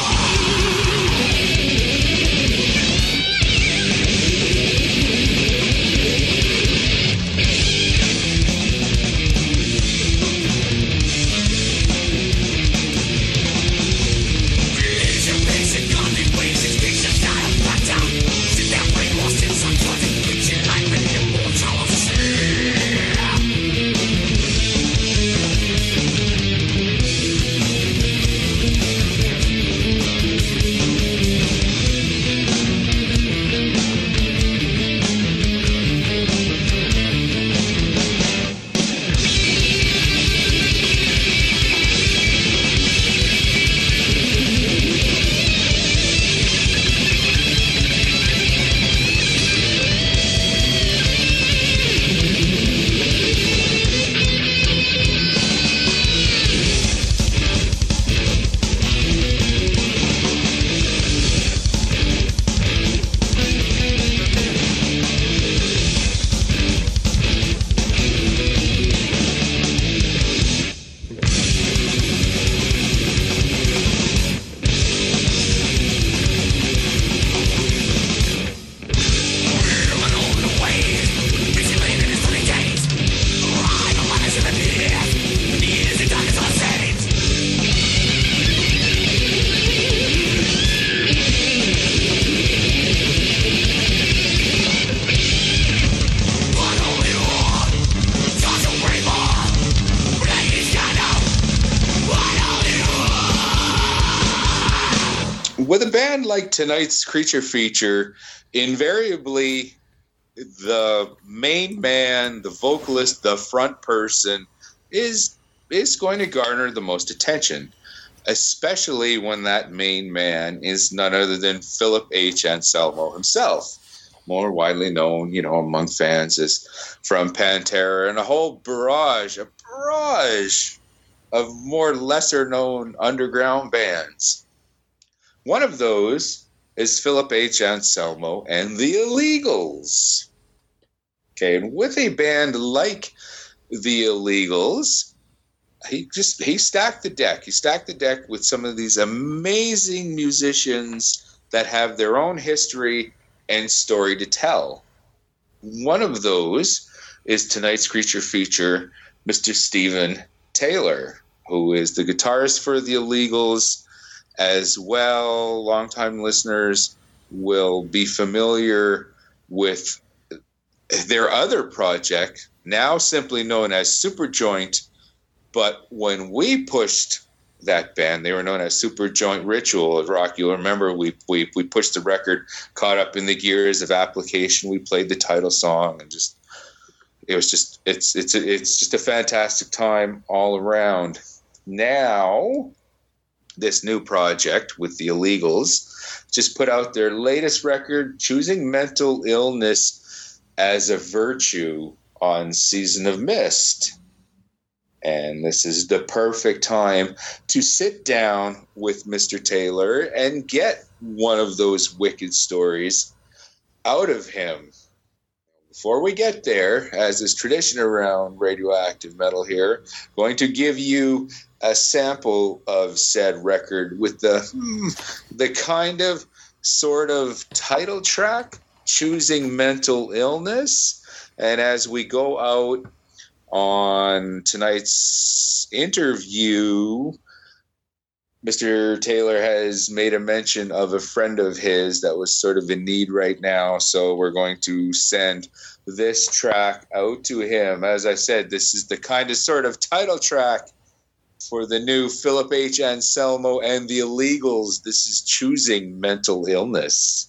band like tonight's Creature Feature, invariably the main man, the vocalist, the front person is is going to garner the most attention, especially when that main man is none other than Philip H. Anselmo himself, more widely known, you know, among fans as from Pantera and a whole barrage, a barrage of more lesser-known underground bands. One of those is Philip H. Anselmo and the Illegals. Okay, and with a band like the Illegals, he just he stacked the deck. He stacked the deck with some of these amazing musicians that have their own history and story to tell. One of those is tonight's Creature Feature, Mister Steven Taylor, who is the guitarist for the Illegals as well. Longtime listeners will be familiar with their other project, now simply known as Superjoint, but when we pushed that band, they were known as Superjoint Ritual. Rock, you'll remember we, we we pushed the record, caught up in the gears of application. We played the title song, and just it was just it's it's it's just a fantastic time all around. Now, this new project with the Illegals just put out their latest record, Choosing Mental Illness as a Virtue, on Season of Mist. And this is the perfect time to sit down with Mister Taylor and get one of those wicked stories out of him. Before we get there, as is tradition around Radioactive Metal here, going to give you a sample of said record with the hmm, the kind of sort of title track, Choosing Mental Illness. And as we go out on tonight's interview, Mister Taylor has made a mention of a friend of his that was sort of in need right now, so we're going to send this track out to him. As I said, this is the kind of sort of title track for the new Philip H. Anselmo and the Illegals. This is Choosing Mental Illness.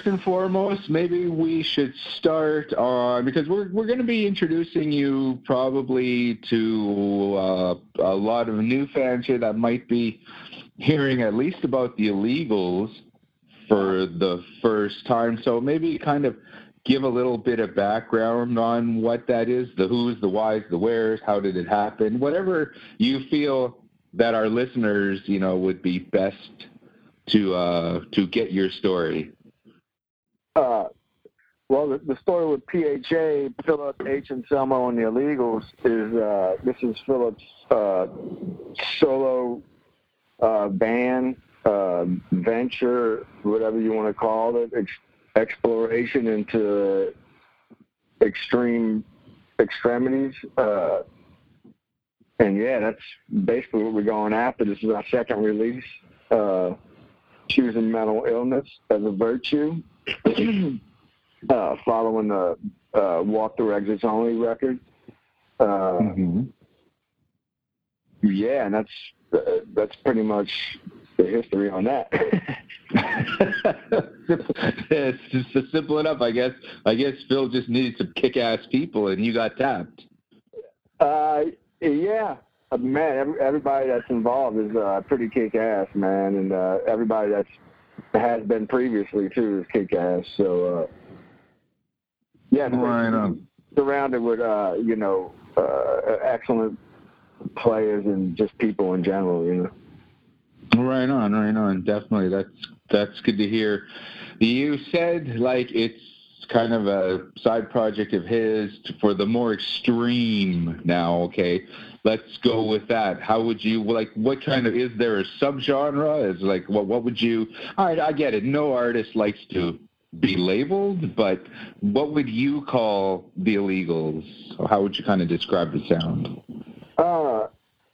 first and foremost, maybe we should start on, because we're we're going to be introducing you probably to uh, a lot of new fans here that might be hearing at least about the Illegals for the first time. So maybe kind of give a little bit of background on what that is, the who's, the whys, the wheres, how did it happen, whatever you feel that our listeners, you know, would be best to uh, to get your story. Uh, well, the, the story with P H A, Philip H. Anselmo and the Illegals, is uh, this is Philip's uh, solo uh, band, uh, venture, whatever you want to call it, ex- exploration into extreme extremities. Uh, and yeah, that's basically what we're going after. This is our second release, uh, choosing mental illness as a virtue, uh, following the uh, Walk Through Exits Only record. Uh, Mm-hmm. Yeah, and that's uh, that's pretty much the history on that. It's just simple enough, I guess. I guess Phil just needed some kick-ass people, and you got tapped. Uh, yeah, uh, man. Every, everybody that's involved is uh, pretty kick-ass, man, and uh, everybody that's has been previously too is kick-ass. So, uh, yeah, Right on. surrounded with uh, you know uh, excellent players and just people in general, you know. Right on, right on. Definitely, that's that's good to hear. You said like it's kind of a side project of his for the more extreme. Now, okay, let's go with that. How would you like? What kind of is there a subgenre? Is like what? What would you? All right, I get it. No artist likes to be labeled, but what would you call the Illegals? How would you kind of describe the sound? Uh,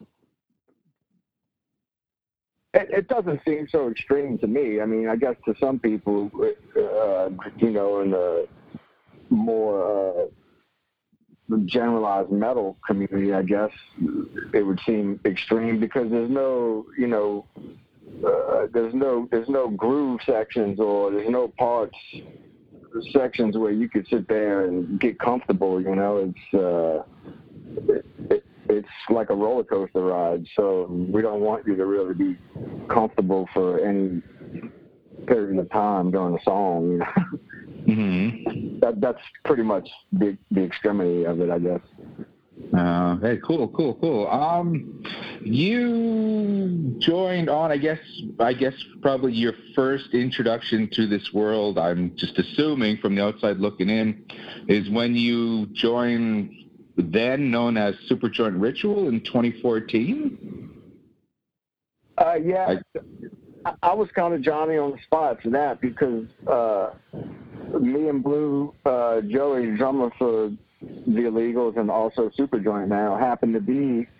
it, it doesn't seem so extreme to me. I mean, I guess to some people, uh, you know, in the more uh, generalized metal community, I guess it would seem extreme because there's no, you know, uh, there's no there's no groove sections or there's no parts sections where you could sit there and get comfortable. You know, it's uh, it, it, it's like a roller coaster ride. So we don't want you to really be comfortable for any period of time during the song. You know? Mm-hmm. That that's pretty much the the extremity of it, I guess. Uh, hey, cool, cool, cool. Um, you joined on, I guess, I guess probably your first introduction to this world, I'm just assuming from the outside looking in, is when you joined then known as Superjoint Ritual in twenty fourteen? Uh, yeah, I, I was kind of Johnny on the spot for that because uh, me and Blue, uh, Joey, drummer for the Illegals and also Superjoint now, happened to be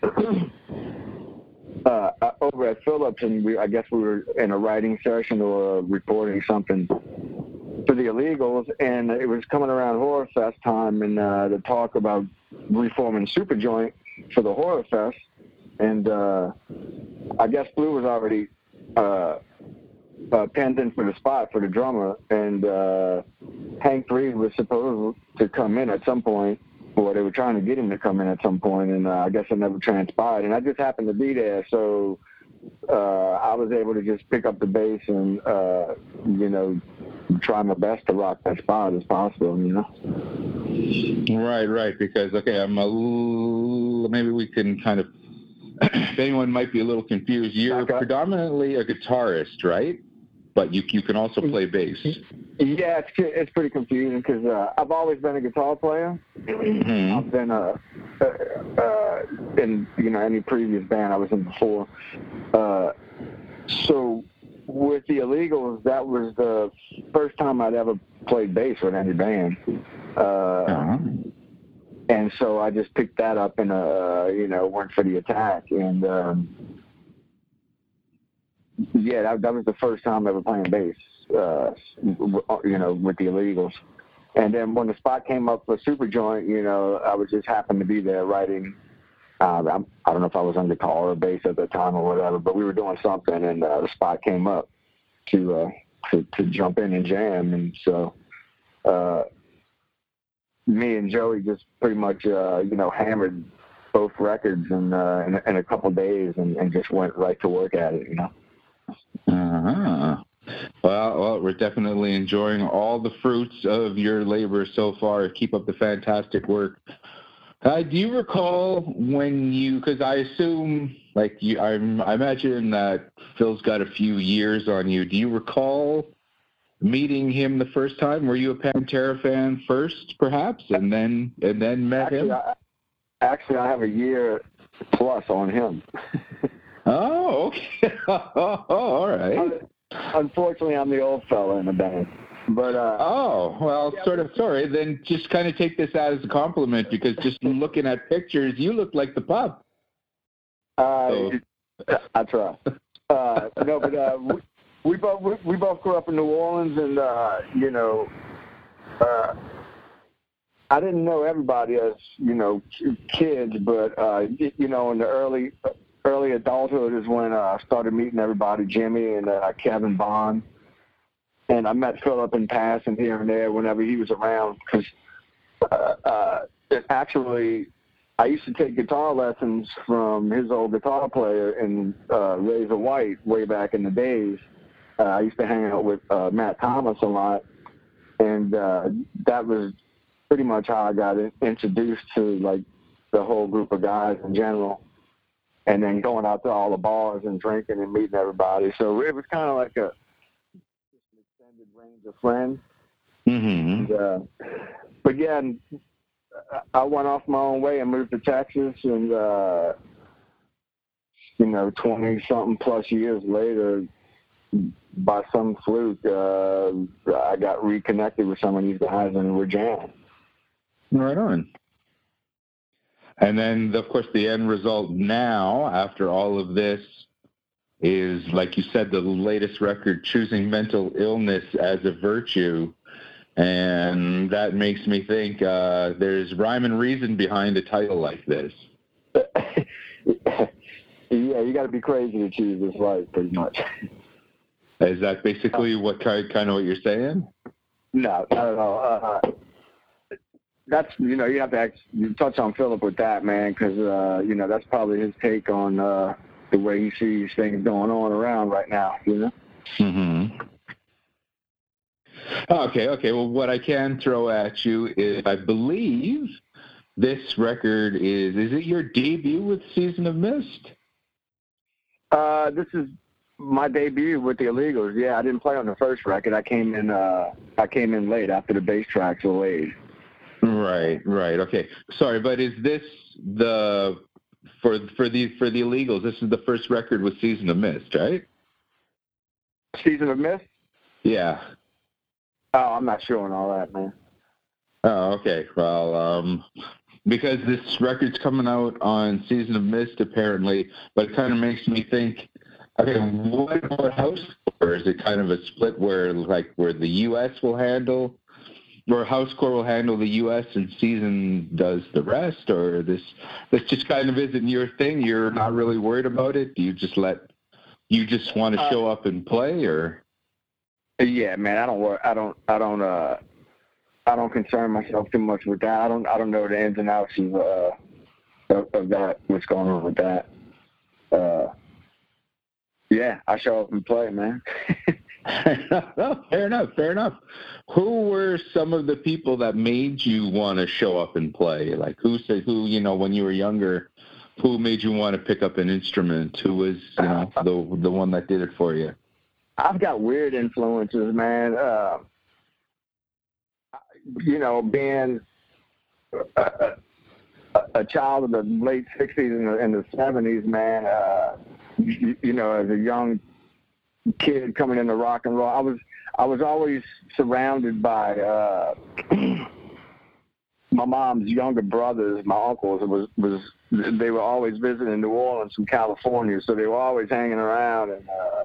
uh, over at Phillips, and we, I guess we were in a writing session or reporting something for the Illegals, and it was coming around Horror Fest time, and uh, the talk about reforming Superjoint for the Horror Fest, and uh, I guess Blue was already uh, uh, penned in for the spot for the drummer, and uh, Hank Reed was supposed to come in at some point, or they were trying to get him to come in at some point, and uh, I guess it never transpired, and I just happened to be there, so uh, I was able to just pick up the bass and, uh, you know, try my best to rock that spot as possible, you know? Right, right, because, okay, I'm a little, maybe we can kind of, if anyone might be a little confused, you're predominantly a guitarist, right? But you you can also play bass. Yeah, it's it's pretty confusing because uh, I've always been a guitar player. Mm-hmm. I've been uh, uh, uh, in you know any previous band I was in before. Uh, so with the Illegals, that was the first time I'd ever played bass with any band. Uh, uh-huh. And so I just picked that up and uh, you know went for the attack and. Um, Yeah, that, that was the first time ever playing bass, uh, you know, with the Illegals. And then when the spot came up for Superjoint, you know, I was just happened to be there writing. Uh, I, I don't know if I was on guitar or bass at the time or whatever, but we were doing something, and uh, the spot came up to uh, to, to jump in and jam. And so uh, me and Joey just pretty much, uh, you know, hammered both records in, uh, in, in a couple of days and, and just went right to work at it, you know. Uh-huh. Well, well, we're definitely enjoying all the fruits of your labor so far. Keep up the fantastic work. Uh, do you recall when you, because I assume, like, you, I'm, I imagine that Phil's got a few years on you. Do you recall meeting him the first time? Were you a Pantera fan first, perhaps, and then and then met actually, him? I, actually, I have a year plus on him. Oh, okay. Oh, all right. Unfortunately, I'm the old fella in the band. But uh, oh, well, yeah, sort of sorry. Then just kind of take this as a compliment, because just looking at pictures, you look like the pup. Uh, so. I try. Uh, no, but uh, we, we both we, we both grew up in New Orleans, and uh, you know, uh, I didn't know everybody as you know kids, but uh, you know, in the early early adulthood is when uh, I started meeting everybody, Jimmy and uh, Kevin Bond. And I met Philip in passing here and there whenever he was around, because uh, uh, actually I used to take guitar lessons from his old guitar player in uh, Razor White way back in the days. Uh, I used to hang out with uh, Matt Thomas a lot, and uh, that was pretty much how I got introduced to like the whole group of guys in general, and then going out to all the bars and drinking and meeting everybody. So it was kind of like a range of friends. Mm-hmm. And, uh, but yeah, I went off my own way and moved to Texas, and uh, you know, twenty something plus years later, by some fluke, uh, I got reconnected with some of these guys, and we're jamming. Right on. And then, of course, the end result now, after all of this, is, like you said, the latest record, Choosing Mental Illness as a Virtue. And that makes me think uh, there's rhyme and reason behind a title like this. Yeah, you got to be crazy to choose this life, pretty much. Is that basically what kind, kind of what you're saying? No, not at all. Uh, that's, you know, you have to act, you touch on Philip with that, man, because, uh, you know, that's probably his take on uh, the way he sees things going on around right now, you know? Mm-hmm. Okay, okay. Well, what I can throw at you is, I believe this record is, is it your debut with Season of Mist? Uh, this is my debut with the Illegals. Yeah, I didn't play on the first record. I came in, uh, I came in late after the bass tracks were laid. Right, right. Okay. Sorry, but is this the, for, for the, for the Illegals, this is the first record with Season of Mist, right? Season of Mist? Yeah. Oh, I'm not sure on all that, man. Oh, okay. Well, um, because this record's coming out on Season of Mist, apparently, but it kind of makes me think, okay, what about Housecore? Is it kind of a split where, like, where the U S will handle, or Housecore will handle the U S and Season does the rest, or this, this just kind of isn't your thing? You're not really worried about it? Do you just let, you just want to show uh, up and play, or? Yeah, man, I don't work. I don't. I don't. Uh, I don't concern myself too much with that. I don't. I don't know the ins and outs of uh, of, of that. What's going on with that? Uh, yeah, I show up and play, man. Fair enough. Fair enough. Who were some of the people that made you want to show up and play? Like, who said who? You know, when you were younger, who made you want to pick up an instrument? Who was, you know, the the one that did it for you? I've got weird influences, man. Uh, you know, being a, a, a child of the late sixties and the, and the seventies, man, uh, you, you know, as a young kid coming into rock and roll, I was I was always surrounded by uh, my mom's younger brothers, my uncles. It was, was they were always visiting New Orleans from California, so they were always hanging around, and uh,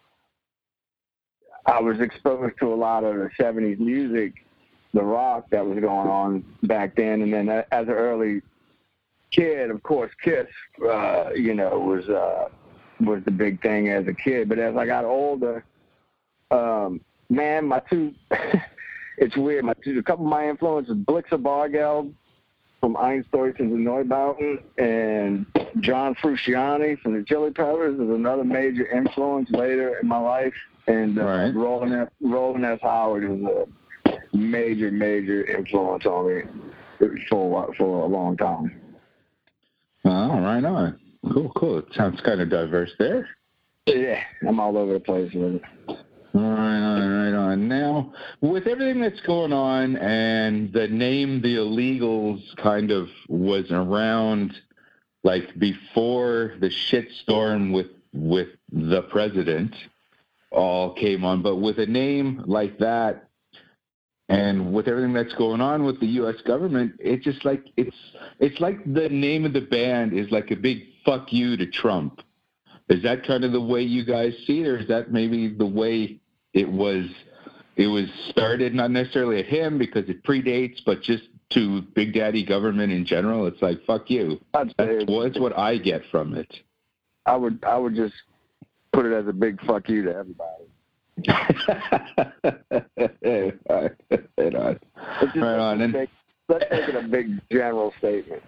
I was exposed to a lot of the seventies music, the rock that was going on back then. And then as an early kid, of course, Kiss, uh, you know, was uh, was the big thing as a kid. But as I got older, Um, man, my two, it's weird. My two, a couple of my influences, Blixa Bargeld from Einstürzend and Neubauten, and John Frusciante from the Chili Peppers is another major influence later in my life. And uh, right. Roland F. Roland S. Howard is a major, major influence on me for for a long time. Oh, right on. Cool, cool. It sounds kind of diverse there. Yeah, I'm all over the place with it. Right on, right on. Now, with everything that's going on and the name The Illegals kind of was around like before the shitstorm with with the president all came on, but with a name like that and with everything that's going on with the U S government, it's just like it's it's like the name of the band is like a big fuck you to Trump. Is that kind of the way you guys see it, or is that maybe the way it was it was started, not necessarily at him because it predates, but just to Big Daddy government in general? It's like, fuck you. That's, well, that's what I get from it. I would I would just put it as a big fuck you to everybody. right on. Let's, right on. And make, let's make it a big general statement.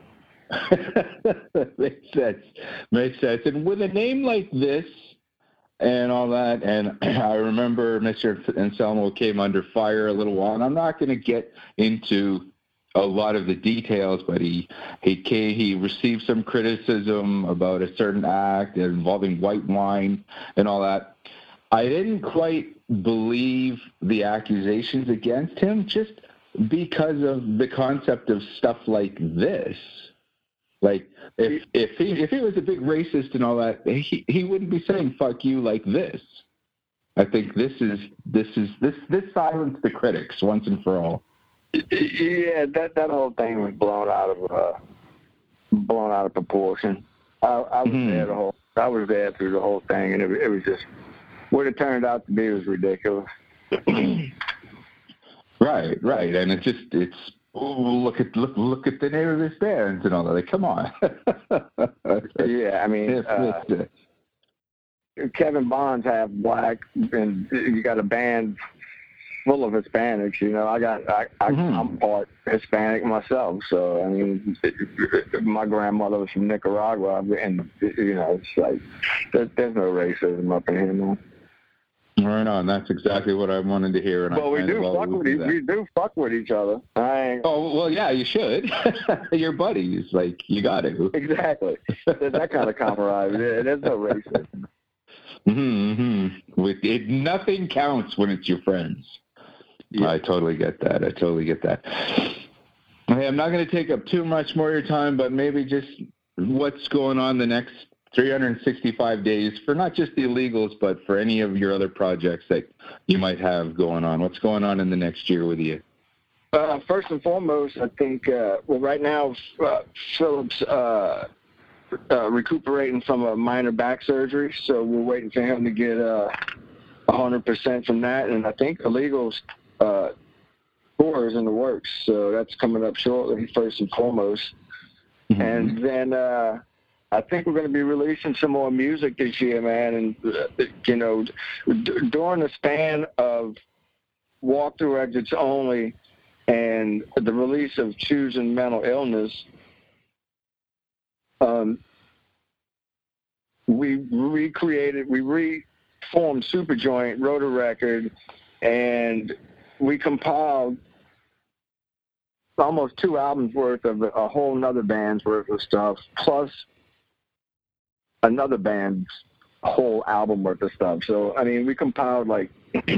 Makes sense. Makes sense. And with a name like this and all that, and I remember Mister Anselmo came under fire a little while, and I'm not going to get into a lot of the details, but he he came, he received some criticism about a certain act involving white wine and all that. I didn't quite believe the accusations against him just because of the concept of stuff like this. Like, if if he if he was a big racist and all that, he he wouldn't be saying "fuck you" like this. I think this is this is this this silenced the critics once and for all. Yeah, that that whole thing was blown out of uh, blown out of proportion. I, I was mm-hmm. there the whole I was there through the whole thing, and it, it was just what it turned out to be was ridiculous. Right, right, and it just it's. Oh, look at look look at the name of this band and all that. Like, come on. Yeah, I mean, uh, Kevin Bond's half black, and you got a band full of Hispanics. You know, I got I, I mm-hmm. I'm part Hispanic myself, so I mean, my grandmother was from Nicaragua, and you know, it's like there, there's no racism up in here, man. Right on. That's exactly what I wanted to hear. And well, we do fuck with each, we do fuck with each other. I ain't... Oh well, yeah, you should. You're buddies, like you got to. Exactly. There's that kind of camaraderie. There's no racism. Mm-hmm. With it, nothing counts when it's your friends. Yeah. I totally get that. I totally get that. Hey, I'm not going to take up too much more of your time, but maybe just what's going on the next three hundred sixty-five days for not just the Illegals, but for any of your other projects that you might have going on. What's going on in the next year with you? Uh, first and foremost, I think, uh, well, right now, uh, Philip's uh, uh, recuperating from a minor back surgery, so we're waiting for him to get uh, one hundred percent from that. And I think Illegals uh, tour is in the works, so that's coming up shortly, first and foremost. Mm-hmm. And then... Uh, I think we're going to be releasing some more music this year, man. And, uh, you know, d- during the span of walkthrough exits only and the release of Choosing Mental Illness, um, we recreated, we reformed Superjoint, wrote a record, and we compiled almost two albums worth of a whole nother band's worth of stuff, plus another band's whole album worth of stuff. So, I mean, we compiled like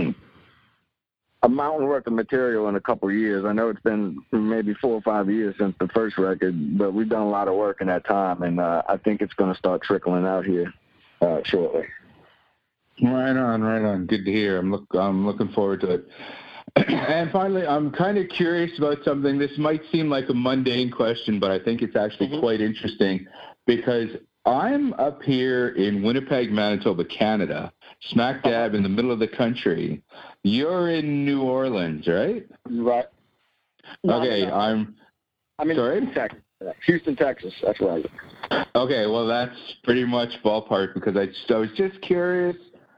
a mountain worth of material in a couple of years. I know it's been maybe four or five years since the first record, but we've done a lot of work in that time, and uh, I think it's going to start trickling out here uh, shortly. Right on, right on. Good to hear. I'm, look, I'm looking forward to it. And finally, I'm kind of curious about something. This might seem like a mundane question, but I think it's actually mm-hmm. quite interesting because I'm up here in Winnipeg, Manitoba, Canada, smack dab in the middle of the country. You're in New Orleans, right? Right. Okay, no, no. I'm... I'm in sorry? Houston, Texas. Houston, Texas. That's right. Okay, well, that's pretty much ballpark because I, I was just curious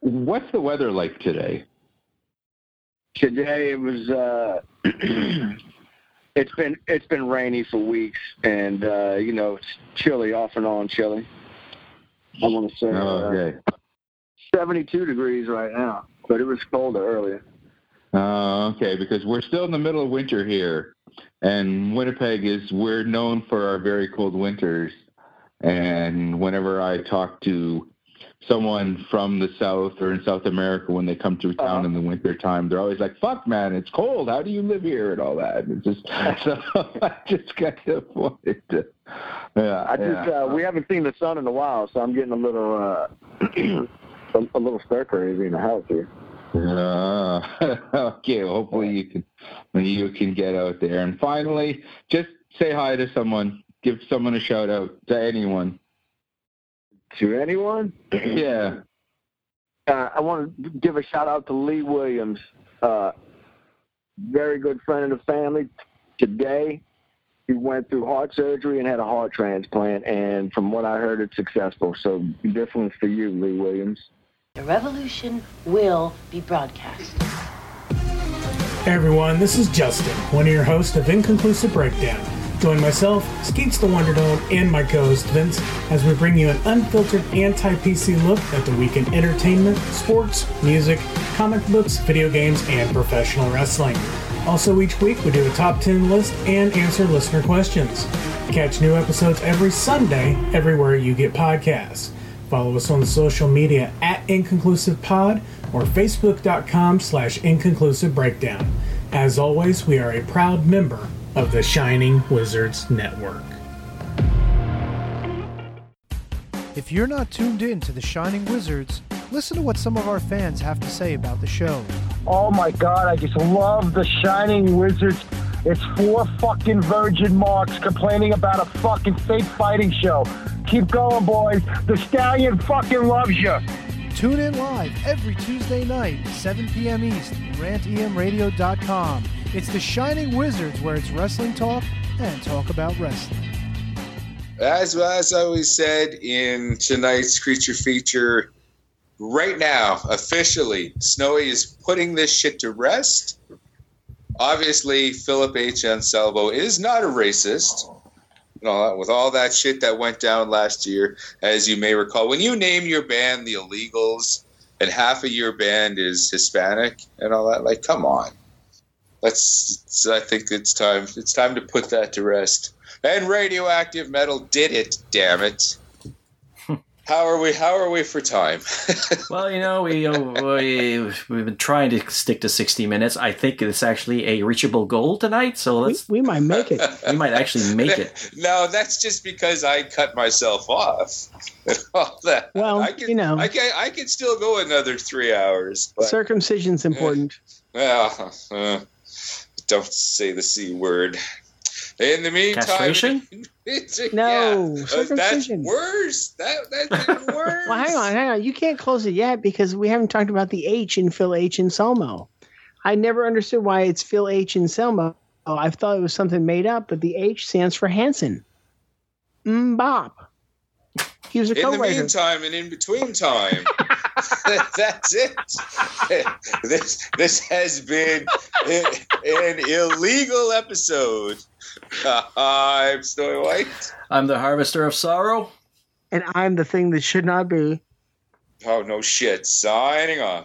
What's the weather like today? Today it was. Uh, it's been it's been rainy for weeks, and uh, you know it's chilly off and on chilly. I want to say Oh, okay. uh, seventy-two degrees right now, but it was colder earlier. Uh, okay, because we're still in the middle of winter here, and Winnipeg is we're known for our very cold winters. And whenever I talk to someone from the South or in South America when they come to town uh, in the winter time, they're always like, "Fuck, man, it's cold. How do you live here?" and all that. It's just so I just kind of wanted to. Yeah, I just yeah. uh, we haven't seen the sun in a while, so I'm getting a little uh, a, a little stir crazy in the house here. Uh, okay, well, hopefully you can you can get out there. And finally, just say hi to someone. Give someone a shout out to anyone. To anyone? Yeah. Uh, I want to give a shout out to Lee Williams, uh, very good friend of the family. Today, he went through heart surgery and had a heart transplant, and from what I heard, it's successful. So, this one's for you, Lee Williams. The revolution will be broadcast. Hey everyone, this is Justin, one of your hosts of Inconclusive Breakdown. Join myself, Skeets the Wonder Dome, and my co-host Vince as we bring you an unfiltered anti-P C look at the week in entertainment, sports, music, comic books, video games, and professional wrestling. Also, each week we do a top ten list and answer listener questions. Catch new episodes every Sunday everywhere you get podcasts. Follow us on the social media at InconclusivePod or Facebook.com slash Inconclusive Breakdown. As always, we are a proud member of the Shining Wizards Network. If you're not tuned in to the Shining Wizards, listen to what some of our fans have to say about the show. Oh my God, I just love the Shining Wizards. It's four fucking virgin marks complaining about a fucking fake fighting show. Keep going, boys. The Stallion fucking loves you. Tune in live every Tuesday night, seven p.m. East, rant e m radio dot com. It's the Shining Wizards, where it's wrestling talk and talk about wrestling. As, as I always said in tonight's Creature Feature, right now, officially, Snowy is putting this shit to rest. Obviously, Philip H. Anselmo is not a racist. You know, with all that shit that went down last year, as you may recall, when you name your band the Illegals and half of your band is Hispanic and all that, like, come on. Let's. So I think it's time. It's time to put that to rest. And Radioactive Metal did it. Damn it! How are we? How are we for time? Well, you know, we, uh, we we've been trying to stick to sixty minutes. I think it's actually a reachable goal tonight. So let's. We, we might make it. We might actually make it. No, that's just because I cut myself off. All that. Well, I can, you know, I can I can still go another three hours. But, circumcision's important. Well, uh, don't say the C word. In the meantime, castration? It's a, no, yeah, circumcision. That's worse. That that's even worse. Well, hang on, hang on. You can't close it yet because we haven't talked about the H in Phil H. Anselmo. I never understood why it's Phil H. Anselmo. Oh, I thought it was something made up, but the H stands for Hansen. Mbop. He was a in co-writer. the meantime and in between time. That's it. This this has been an illegal episode. I'm Snowy White. I'm the Harvester of Sorrow. And I'm the thing that should not be. Oh, no shit. Signing off.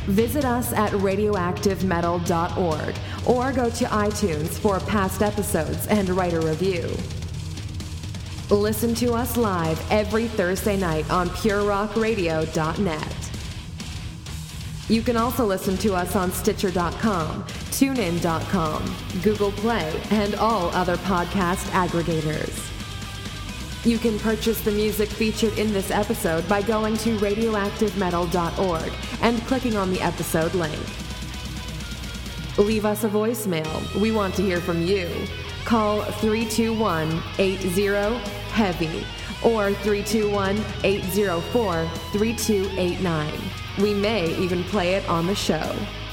Visit us at radioactive metal dot org or go to iTunes for past episodes and write a review. Listen to us live every Thursday night on pure rock radio dot net. You can also listen to us on Stitcher dot com, tune in dot com, Google Play, and all other podcast aggregators. You can purchase the music featured in this episode by going to radioactive metal dot org and clicking on the episode link. Leave us a voicemail. We want to hear from you. Call three two one, eight zero, HEAVY or three two one, eight zero four, three two eight nine. We may even play it on the show.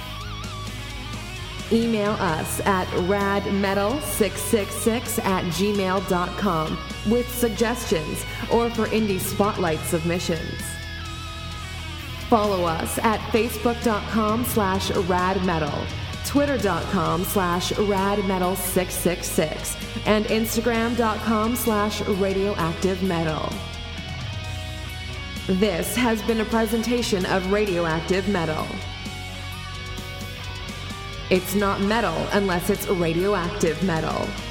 Email us at rad metal six six six at gmail dot com with suggestions or for indie spotlight submissions. Follow us at facebook dot com slash radmetal, twitter dot com slash radmetal six six six, and instagram dot com slash radioactive metal. This has been a presentation of Radioactive Metal. It's not metal unless it's radioactive metal.